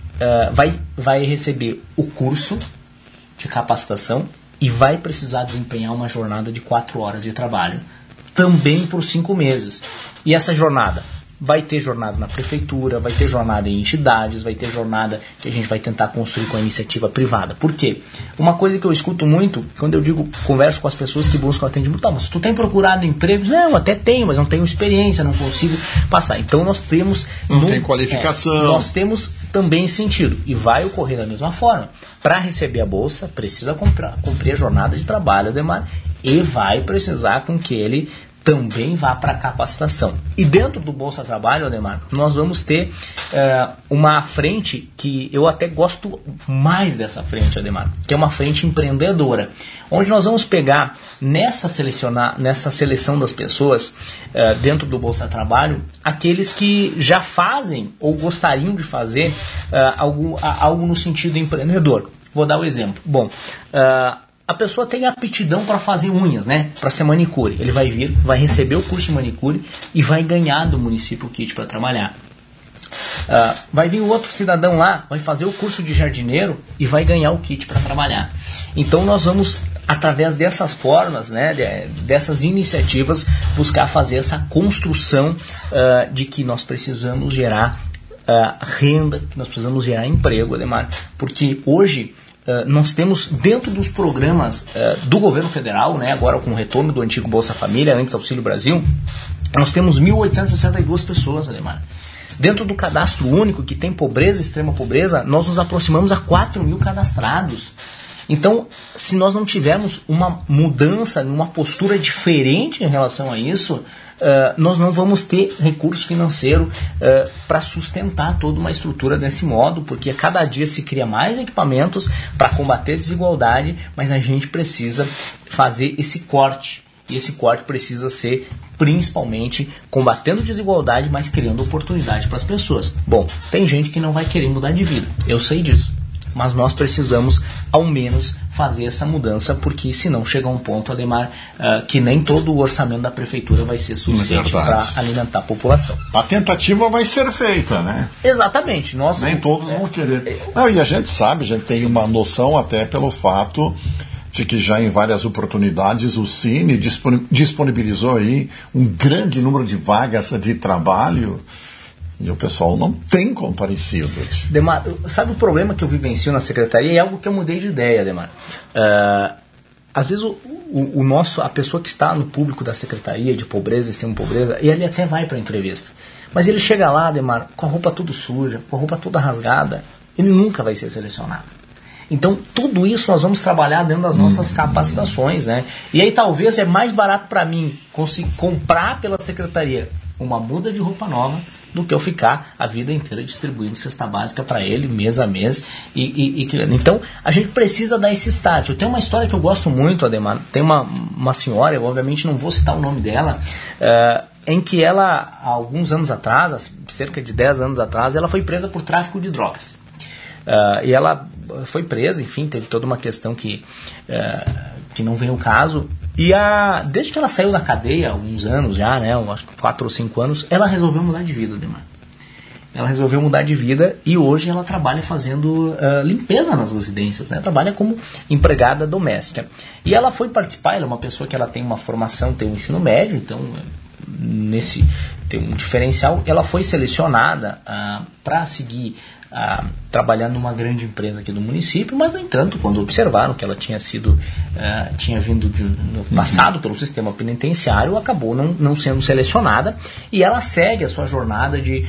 Speaker 2: o curso de capacitação e vai precisar desempenhar uma jornada de 4 horas de trabalho, também por 5 meses. E essa jornada vai ter jornada na prefeitura, vai ter jornada em entidades, vai ter jornada que a gente vai tentar construir com a iniciativa privada. Por quê? Uma coisa que eu escuto muito, quando eu converso com as pessoas que buscam atendimento, tá, mas tu tem procurado empregos? Não, eu até tenho, mas não tenho experiência, não consigo passar. Então nós temos...
Speaker 1: Não tem qualificação.
Speaker 2: Nós temos também sentido, e vai ocorrer da mesma forma. Para receber a bolsa, precisa cumprir a jornada de trabalho, Ademar, e vai precisar com que ele também vá para a capacitação. E dentro do Bolsa Trabalho, Ademar, nós vamos ter uma frente que eu até gosto mais dessa frente, Ademar, que é uma frente empreendedora, onde nós vamos pegar nessa seleção das pessoas dentro do Bolsa Trabalho, aqueles que já fazem ou gostariam de fazer algo no sentido empreendedor. Vou dar um exemplo. Bom, a pessoa tem aptidão para fazer unhas, né? Para ser manicure. Ele vai vir, vai receber o curso de manicure e vai ganhar do município o kit para trabalhar. Vai vir outro cidadão lá, vai fazer o curso de jardineiro e vai ganhar o kit para trabalhar. Então nós vamos, através dessas formas, né, dessas iniciativas, buscar fazer essa construção de que nós precisamos gerar renda, que nós precisamos gerar emprego, Ademar, porque hoje nós temos dentro dos programas do governo federal, né, agora com o retorno do antigo Bolsa Família, antes Auxílio Brasil, nós temos 1.862 pessoas, Ademar. Dentro do cadastro único, que tem pobreza e extrema pobreza, nós nos aproximamos a 4.000 cadastrados. Então, se nós não tivermos uma mudança, uma postura diferente em relação a isso, nós não vamos ter recurso financeiro para sustentar toda uma estrutura desse modo, porque a cada dia se cria mais equipamentos para combater a desigualdade, mas a gente precisa fazer esse corte. E esse corte precisa ser principalmente combatendo desigualdade, mas criando oportunidade para as pessoas. Bom, tem gente que não vai querer mudar de vida, eu sei disso. Mas nós precisamos, ao menos, fazer essa mudança, porque senão chega um ponto, Ademar, que nem todo o orçamento da prefeitura vai ser suficiente para alimentar a população.
Speaker 1: A tentativa vai ser feita, né?
Speaker 2: Exatamente.
Speaker 1: Nem todos vão querer. Não, e a gente sabe, a gente tem uma noção até pelo fato de que já em várias oportunidades o Cine disponibilizou aí um grande número de vagas de trabalho. E o pessoal não tem comparecido.
Speaker 2: Ademar, sabe o problema que eu vivencio na secretaria? É algo que eu mudei de ideia, Ademar. Às vezes a pessoa que está no público da secretaria de pobreza, extrema pobreza, ele até vai para a entrevista. Mas ele chega lá, Ademar, com a roupa tudo suja, com a roupa toda rasgada, ele nunca vai ser selecionado. Então, tudo isso nós vamos trabalhar dentro das nossas capacitações, né? E aí talvez é mais barato para mim conseguir comprar pela secretaria uma muda de roupa nova do que eu ficar a vida inteira distribuindo cesta básica para ele, mês a mês. Então, a gente precisa dar esse start. Eu tenho uma história que eu gosto muito, Ademar. Tem uma senhora, eu obviamente não vou citar o nome dela, em que ela, há alguns anos atrás, cerca de 10 anos atrás, ela foi presa por tráfico de drogas. E ela foi presa, enfim, teve toda uma questão que não veio o caso. E desde que ela saiu da cadeia, há alguns anos já, né, acho que 4 ou 5 anos, ela resolveu mudar de vida, Ademar. Ela resolveu mudar de vida e hoje ela trabalha fazendo limpeza nas residências, né? Trabalha como empregada doméstica. E ela foi participar, ela é uma pessoa que ela tem uma formação, tem um ensino médio, então tem um diferencial. Ela foi selecionada para seguir trabalhando numa grande empresa aqui do município, mas no entanto, quando observaram que ela tinha vindo no passado pelo sistema penitenciário, acabou não sendo selecionada, e ela segue a sua jornada de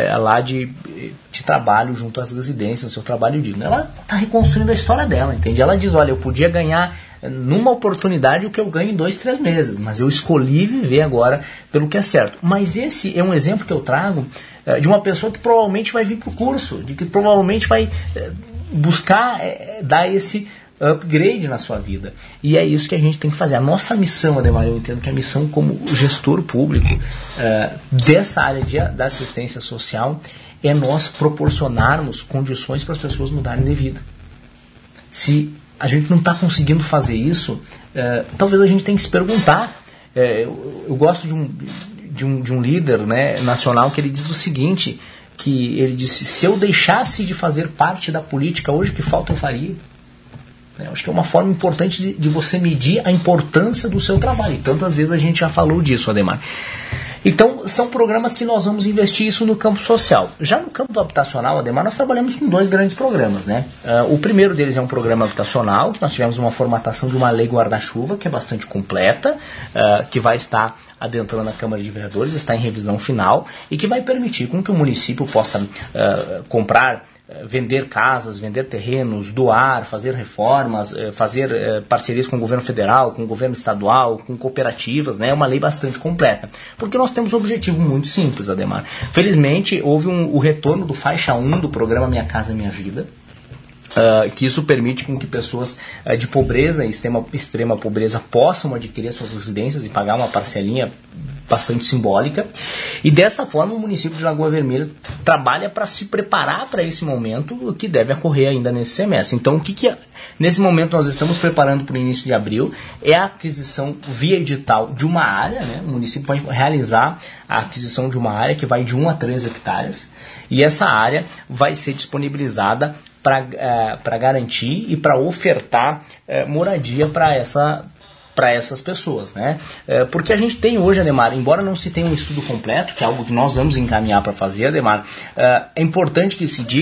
Speaker 2: trabalho junto às residências, o seu trabalho digno. Ela está reconstruindo a história dela, entende? Ela diz, olha, eu podia ganhar numa oportunidade o que eu ganho em 2, 3 meses, mas eu escolhi viver agora pelo que é certo. Mas esse é um exemplo que eu trago de uma pessoa que provavelmente vai vir para o curso, de que provavelmente vai buscar dar esse upgrade na sua vida. E é isso que a gente tem que fazer. A nossa missão, Ademar, eu entendo que a missão como gestor público dessa área da assistência social é nós proporcionarmos condições para as pessoas mudarem de vida. Se a gente não está conseguindo fazer isso, talvez a gente tenha que se perguntar. Eu gosto de um líder, né, nacional, que ele diz o seguinte, que ele disse, se eu deixasse de fazer parte da política hoje, que falta eu faria? Acho que é uma forma importante de você medir a importância do seu trabalho. E tantas vezes a gente já falou disso, Ademar. Então, são programas que nós vamos investir isso no campo social. Já no campo habitacional, Ademar, nós trabalhamos com 2 grandes programas, né? O primeiro deles é um programa habitacional, que nós tivemos uma formatação de uma lei guarda-chuva, que é bastante completa, que vai estar adentrando a Câmara de Vereadores, está em revisão final, e que vai permitir com que o município possa comprar, vender casas, vender terrenos, doar, fazer reformas, fazer parcerias com o governo federal, com o governo estadual, com cooperativas, né? É uma lei bastante completa. Porque nós temos um objetivo muito simples, Ademar. Felizmente, houve o retorno do faixa 1 do programa Minha Casa Minha Vida, que isso permite com que pessoas de pobreza e extrema pobreza possam adquirir suas residências e pagar uma parcelinha bastante simbólica, e dessa forma o município de Lagoa Vermelha trabalha para se preparar para esse momento que deve ocorrer ainda nesse semestre. Então, nesse momento nós estamos preparando para o início de abril, é a aquisição via edital de uma área, né? O município vai realizar a aquisição de uma área que vai de 1 a 3 hectares, e essa área vai ser disponibilizada para garantir e para ofertar moradia para essas pessoas, né? Porque a gente tem hoje, Ademar, embora não se tenha um estudo completo, que é algo que nós vamos encaminhar para fazer, Ademar, é importante que se diga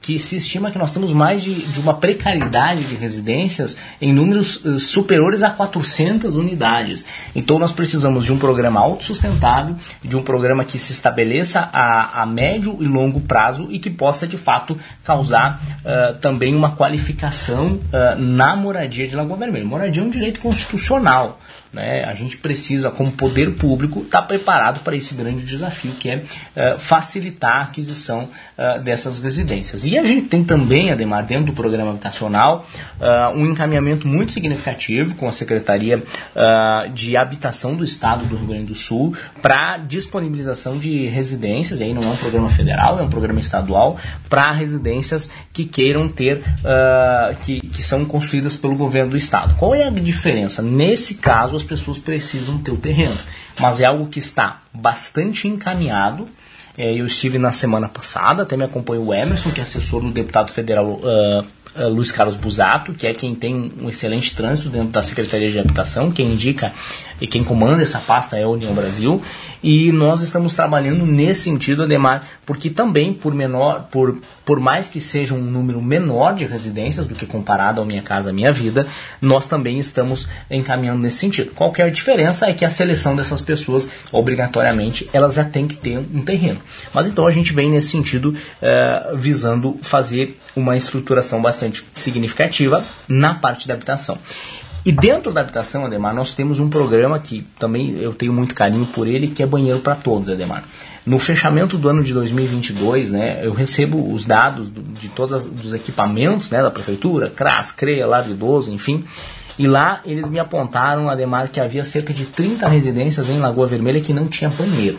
Speaker 2: que se estima que nós temos mais de uma precariedade de residências em números superiores a 400 unidades. Então nós precisamos de um programa autossustentável, de um programa que se estabeleça a médio e longo prazo e que possa de fato causar também uma qualificação na moradia de Lagoa Vermelha. Moradia é um direito constitucional. Né? A gente precisa, como poder público, estar preparado para esse grande desafio, que é facilitar a aquisição dessas residências. E a gente tem também, Ademar, dentro do programa habitacional, um encaminhamento muito significativo com a Secretaria de Habitação do Estado do Rio Grande do Sul para disponibilização de residências, e aí não é um programa federal, é um programa estadual, para residências que queiram ter, que são construídas pelo governo do Estado. Qual é a diferença? Nesse caso, as pessoas precisam ter o terreno, mas é algo que está bastante encaminhado. Eu estive na semana passada, até me acompanhou o Emerson, que é assessor do deputado federal Luiz Carlos Busato, que é quem tem um excelente trânsito dentro da Secretaria de Habitação, quem indica e quem comanda essa pasta é a União Brasil, e nós estamos trabalhando nesse sentido, Ademar, porque também por mais que seja um número menor de residências do que comparado ao Minha Casa Minha Vida, nós também estamos encaminhando nesse sentido. Qualquer diferença é que a seleção dessas pessoas, obrigatoriamente, elas já têm que ter um terreno. Mas então a gente vem nesse sentido visando fazer uma estruturação bastante significativa na parte da habitação. E dentro da habitação, Ademar, nós temos um programa que também eu tenho muito carinho por ele, que é Banheiro para Todos, Ademar. No fechamento do ano de 2022, né, eu recebo os dados de todos os equipamentos, né, da Prefeitura, CRAS, CREA, Lar do Idoso, enfim, e lá eles me apontaram, Ademar, que havia cerca de 30 residências em Lagoa Vermelha que não tinha banheiro.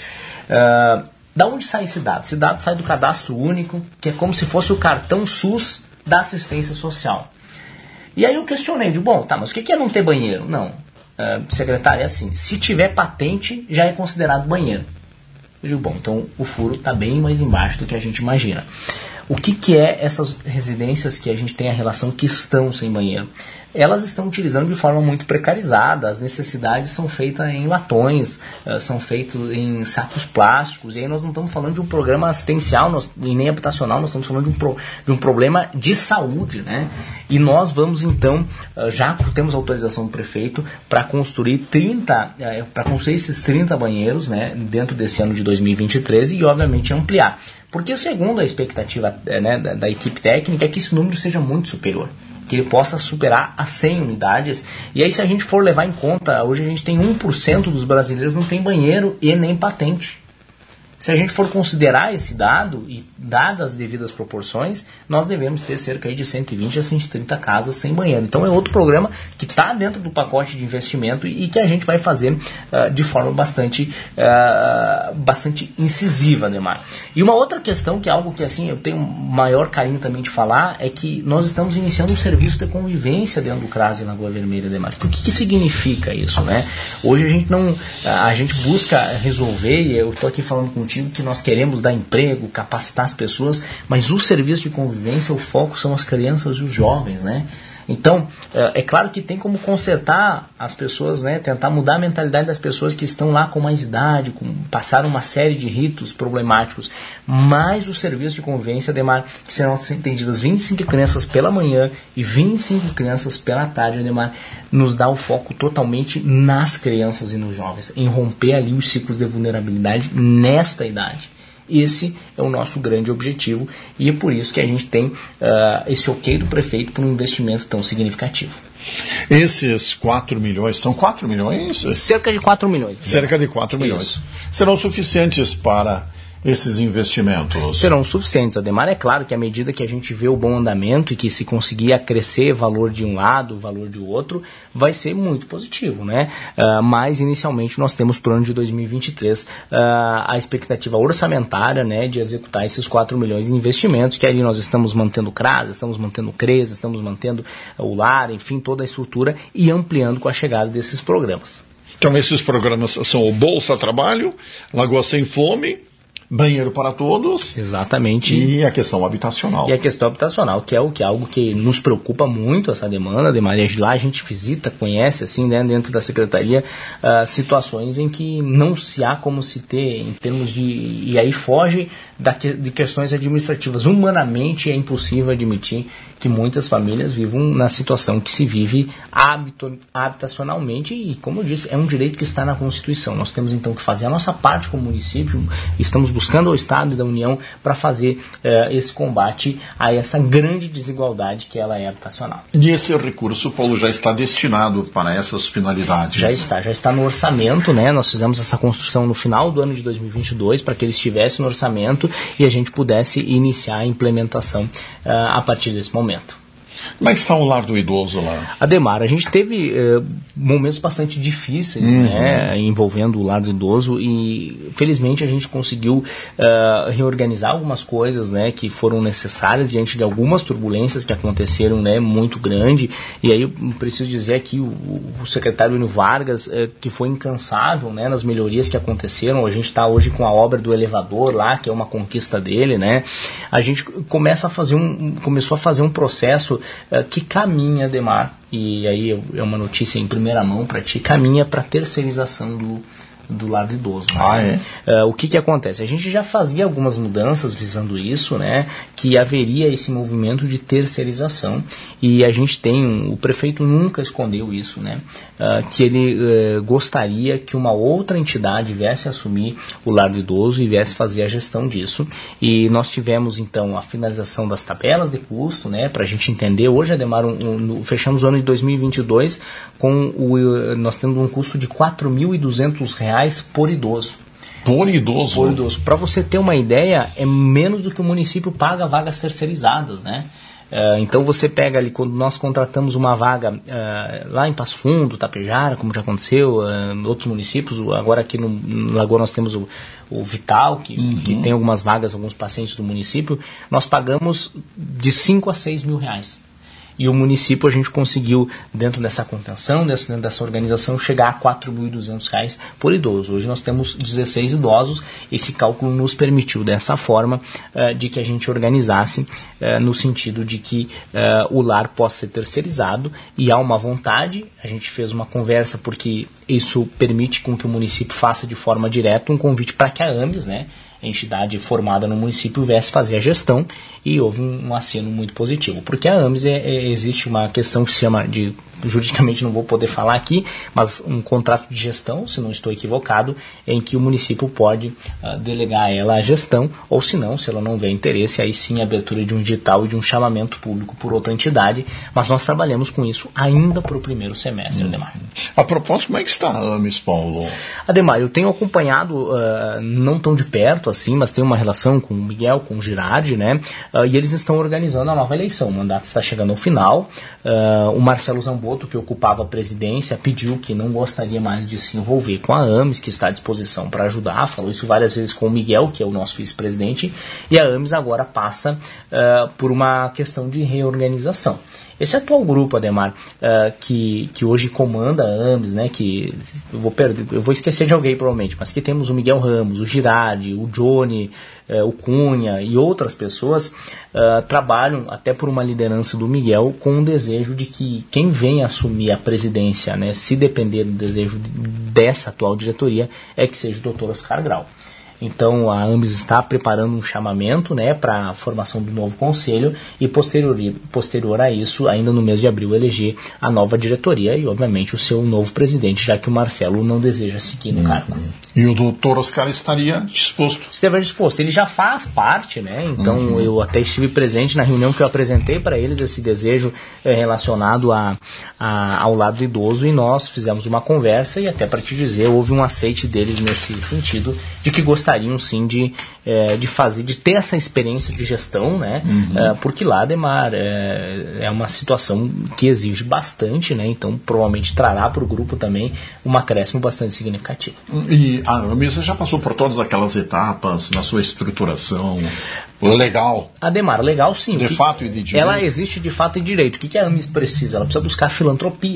Speaker 2: Da onde sai esse dado? Esse dado sai do cadastro único, que é como se fosse o cartão SUS da assistência social. E aí eu questionei, mas o que é não ter banheiro? Não, secretário, é assim, se tiver patente, já é considerado banheiro. Eu digo, então o furo está bem mais embaixo do que a gente imagina. O que é essas residências que a gente tem a relação que estão sem banheiro? Elas estão utilizando de forma muito precarizada, as necessidades são feitas em latões, são feitas em sacos plásticos, e aí nós não estamos falando de um programa assistencial e nem habitacional, nós estamos falando de um problema de saúde, né? E nós vamos então, já temos autorização do prefeito para construir esses 30 banheiros, né, dentro desse ano de 2023 e obviamente ampliar. Porque segundo a expectativa da equipe técnica é que esse número seja muito superior, que ele possa superar as 100 unidades. E aí se a gente for levar em conta, hoje a gente tem 1% dos brasileiros não tem banheiro e nem patente. Se a gente for considerar esse dado, e dadas as devidas proporções, nós devemos ter cerca de 120 a 130 casas sem banheiro. Então é outro programa que está dentro do pacote de investimento e que a gente vai fazer de forma bastante incisiva, Ademar. E uma outra questão, que é algo que assim, eu tenho maior carinho também de falar, é que nós estamos iniciando um serviço de convivência dentro do CRAS em Lagoa Vermelha, Ademar. O que significa isso, né? Hoje a gente busca resolver, e eu estou aqui falando contigo, que nós queremos dar emprego, capacitar as pessoas, mas o serviço de convivência, o foco são as crianças e os jovens, né? Então, é claro que tem como consertar as pessoas, né, tentar mudar a mentalidade das pessoas que estão lá com mais idade, passaram uma série de ritos problemáticos, mas o serviço de convivência, Ademar, que serão atendidas 25 crianças pela manhã e 25 crianças pela tarde, Ademar, nos dá o foco totalmente nas crianças e nos jovens, em romper ali os ciclos de vulnerabilidade nesta idade. Esse é o nosso grande objetivo e é por isso que a gente tem esse ok do prefeito por um investimento tão significativo.
Speaker 1: Esses 4 milhões, são 4 milhões?
Speaker 2: Cerca de 4 milhões.
Speaker 1: Cerca de 4 milhões. Serão suficientes para esses investimentos?
Speaker 2: Serão suficientes, Ademar. É claro que à medida que a gente vê o bom andamento e que se conseguir acrescer valor de um lado, valor de outro, vai ser muito positivo, né? Mas inicialmente nós temos para o ano de 2023 a expectativa orçamentária, né, de executar esses 4 milhões em investimentos, que ali nós estamos mantendo o CRAS, estamos mantendo o CRES, estamos mantendo o LAR, enfim, toda a estrutura e ampliando com a chegada desses programas.
Speaker 1: Então esses programas são o Bolsa Trabalho, Lagoa Sem Fome, banheiro para todos.
Speaker 2: Exatamente.
Speaker 1: E a questão habitacional.
Speaker 2: E a questão habitacional, que é algo que nos preocupa muito, essa demanda. De Maria de lá a gente visita, conhece, assim, né, dentro da Secretaria, situações em que não se há como se ter, em termos de... E aí foge de questões administrativas. Humanamente é impossível admitir que muitas famílias vivam na situação que se vive habitacionalmente, e, como eu disse, é um direito que está na Constituição. Nós temos então que fazer a nossa parte como município, estamos buscando o Estado e da União para fazer esse combate a essa grande desigualdade que ela é habitacional.
Speaker 1: E esse recurso, Paulo, já está destinado para essas finalidades?
Speaker 2: Já está no orçamento, né? Nós fizemos essa construção no final do ano de 2022 para que ele estivesse no orçamento e a gente pudesse iniciar a implementação a partir desse momento.
Speaker 1: Como é que está o lar do idoso lá?
Speaker 2: Ademar, a gente teve momentos bastante difíceis, né, envolvendo o lar do idoso, e felizmente a gente conseguiu reorganizar algumas coisas, né, que foram necessárias diante de algumas turbulências que aconteceram, né, muito grande. E aí eu preciso dizer aqui o secretário Enio Vargas, que foi incansável, né, nas melhorias que aconteceram. A gente está hoje com a obra do elevador lá, que é uma conquista dele, né. A gente começou a fazer um processo que caminha, Ademar, e aí é uma notícia em primeira mão para ti, caminha para a terceirização do lar do idoso. Né? O que acontece? A gente já fazia algumas mudanças visando isso, né, que haveria esse movimento de terceirização, e a gente o prefeito nunca escondeu isso, né, que ele gostaria que uma outra entidade viesse assumir o lar do idoso e viesse fazer a gestão disso. E nós tivemos então a finalização das tabelas de custo, né, para a gente entender. Hoje, Ademar, fechamos o ano de 2022 nós temos um custo de R$ 4.200 por idoso.
Speaker 1: Por idoso?
Speaker 2: Por idoso. Para você ter uma ideia, é menos do que o município paga vagas terceirizadas, né? Então você pega ali, quando nós contratamos uma vaga lá em Passo Fundo, Tapejara, como já aconteceu, em outros municípios. Agora aqui no Lagoa nós temos o Vital, que tem algumas vagas, alguns pacientes do município. Nós pagamos de 5 a 6 mil reais. E o município, a gente conseguiu, dentro dessa contenção, dentro dessa organização, chegar a R$ 4.200 por idoso. Hoje nós temos 16 idosos. Esse cálculo nos permitiu, dessa forma, de que a gente organizasse no sentido de que o lar possa ser terceirizado, e há uma vontade. A gente fez uma conversa porque isso permite com que o município faça de forma direta um convite para que a AMES, né, a entidade formada no município, viesse fazer a gestão, e houve um aceno muito positivo. Porque a AMES existe uma questão que se chama de, juridicamente não vou poder falar aqui, mas um contrato de gestão, se não estou equivocado, em que o município pode delegar a ela a gestão, ou se não, se ela não vê interesse, aí sim a abertura de um edital e de um chamamento público por outra entidade. Mas nós trabalhamos com isso ainda para o primeiro semestre, Ademar.
Speaker 1: A propósito, como é que está a AMES, Paulo?
Speaker 2: Ademar, eu tenho acompanhado, não tão de perto assim, mas tenho uma relação com o Miguel, com o Girardi, né? E eles estão organizando a nova eleição. O mandato está chegando ao final. O Marcelo Zamboto, que ocupava a presidência, pediu que não gostaria mais de se envolver com a AMES, que está à disposição para ajudar. Falou isso várias vezes com o Miguel, que é o nosso vice-presidente. E a AMES agora passa por uma questão de reorganização. Esse atual grupo, Ademar, que hoje comanda a AMES, né, que eu vou esquecer de alguém provavelmente, mas que temos o Miguel Ramos, o Girardi, o Johnny, o Cunha e outras pessoas, trabalham até por uma liderança do Miguel, com o desejo de que quem vem assumir a presidência, né, se depender do desejo dessa atual diretoria, é que seja o Dr. Oscar Grau. Então a AMES está preparando um chamamento, né, para a formação do novo conselho, e posterior a isso, ainda no mês de abril, eleger a nova diretoria e, obviamente, o seu novo presidente, já que o Marcelo não deseja seguir no cargo.
Speaker 1: E o doutor Oscar estaria disposto?
Speaker 2: Estaria disposto. Ele já faz parte, né? Então eu até estive presente na reunião que eu apresentei para eles esse desejo relacionado ao lado do idoso, e nós fizemos uma conversa, e até para te dizer, houve um aceite deles nesse sentido, de que gostariam sim de ter essa experiência de gestão, né? Porque lá, Ademar, é uma situação que exige bastante, né? Então provavelmente trará para o grupo também um acréscimo bastante significativo.
Speaker 1: E a AMES já passou por todas aquelas etapas na sua estruturação legal?
Speaker 2: Ademar, legal sim.
Speaker 1: De fato e de direito?
Speaker 2: Ela existe de fato e direito. O que a AMES precisa? Ela precisa buscar filantropia, né?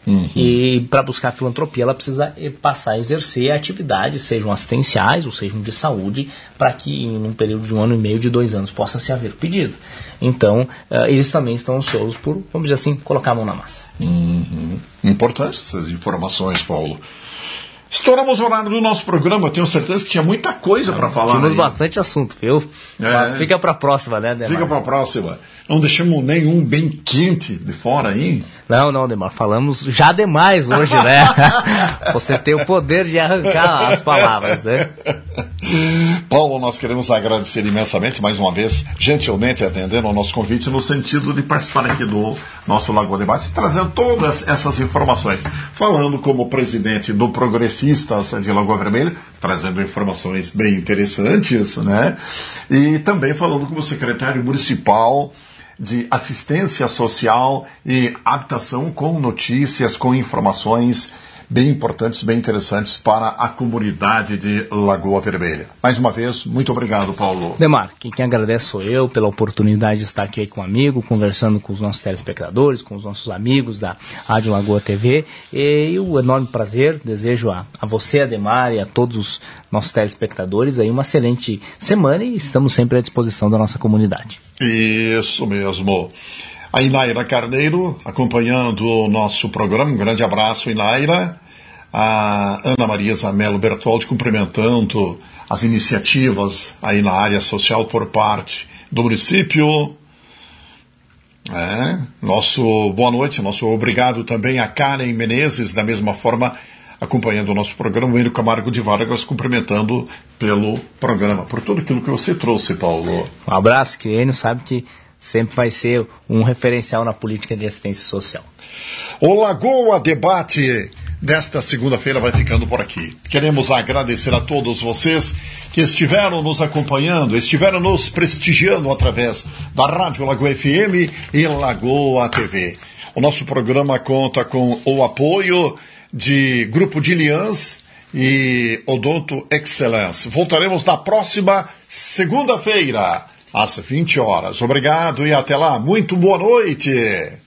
Speaker 2: E para buscar a filantropia, ela precisa passar a exercer atividades, sejam assistenciais ou sejam de saúde, para que num período de 1 ano e meio, de 2 anos, possa se haver pedido. Então, eles também estão ansiosos por, vamos dizer assim, colocar a mão na massa.
Speaker 1: Importantes essas informações, Paulo. Estouramos o horário do nosso programa, tenho certeza que tinha muita coisa para falar.
Speaker 2: Tínhamos bastante assunto, viu? Mas fica para a próxima, né, Demar?
Speaker 1: Fica para a próxima. Não deixamos nenhum bem quente de fora aí.
Speaker 2: Não, Demar, falamos já demais hoje, né? Você tem o poder de arrancar as palavras, né?
Speaker 1: Paulo, nós queremos agradecer imensamente, mais uma vez, gentilmente atendendo ao nosso convite, no sentido de participar aqui do nosso Lagoa Debate, trazendo todas essas informações. Falando como presidente do Progressistas de Lagoa Vermelha, trazendo informações bem interessantes, né? E também falando como secretário municipal de assistência social e habitação, com notícias, com informações bem importantes, bem interessantes para a comunidade de Lagoa Vermelha. Mais uma vez, muito obrigado, Paulo.
Speaker 2: Demar, quem agradece sou eu pela oportunidade de estar aqui com um amigo, conversando com os nossos telespectadores, com os nossos amigos da Rádio Lagoa TV, e um enorme prazer, desejo a você, Ademar, e a todos os nossos telespectadores aí uma excelente semana, e estamos sempre à disposição da nossa comunidade.
Speaker 1: Isso mesmo. A Inaira Carneiro acompanhando o nosso programa, um grande abraço, Inaira. A Ana Maria Zamelo Bertoldi cumprimentando as iniciativas aí na área social por parte do município. Nosso boa noite, nosso obrigado também a Karen Menezes, da mesma forma, acompanhando o nosso programa, o Enio Camargo de Vargas cumprimentando pelo programa, por tudo aquilo que você trouxe, Paulo.
Speaker 2: Um abraço, que Enio sabe que sempre vai ser um referencial na política de assistência social.
Speaker 1: O Lagoa Debate desta segunda-feira vai ficando por aqui. Queremos agradecer a todos vocês que estiveram nos acompanhando, estiveram nos prestigiando através da Rádio Lagoa FM e Lagoa TV. O nosso programa conta com o apoio de Grupo de Lians e Odonto Excellence. Voltaremos na próxima segunda-feira, às 20 horas. Obrigado e até lá. Muito boa noite.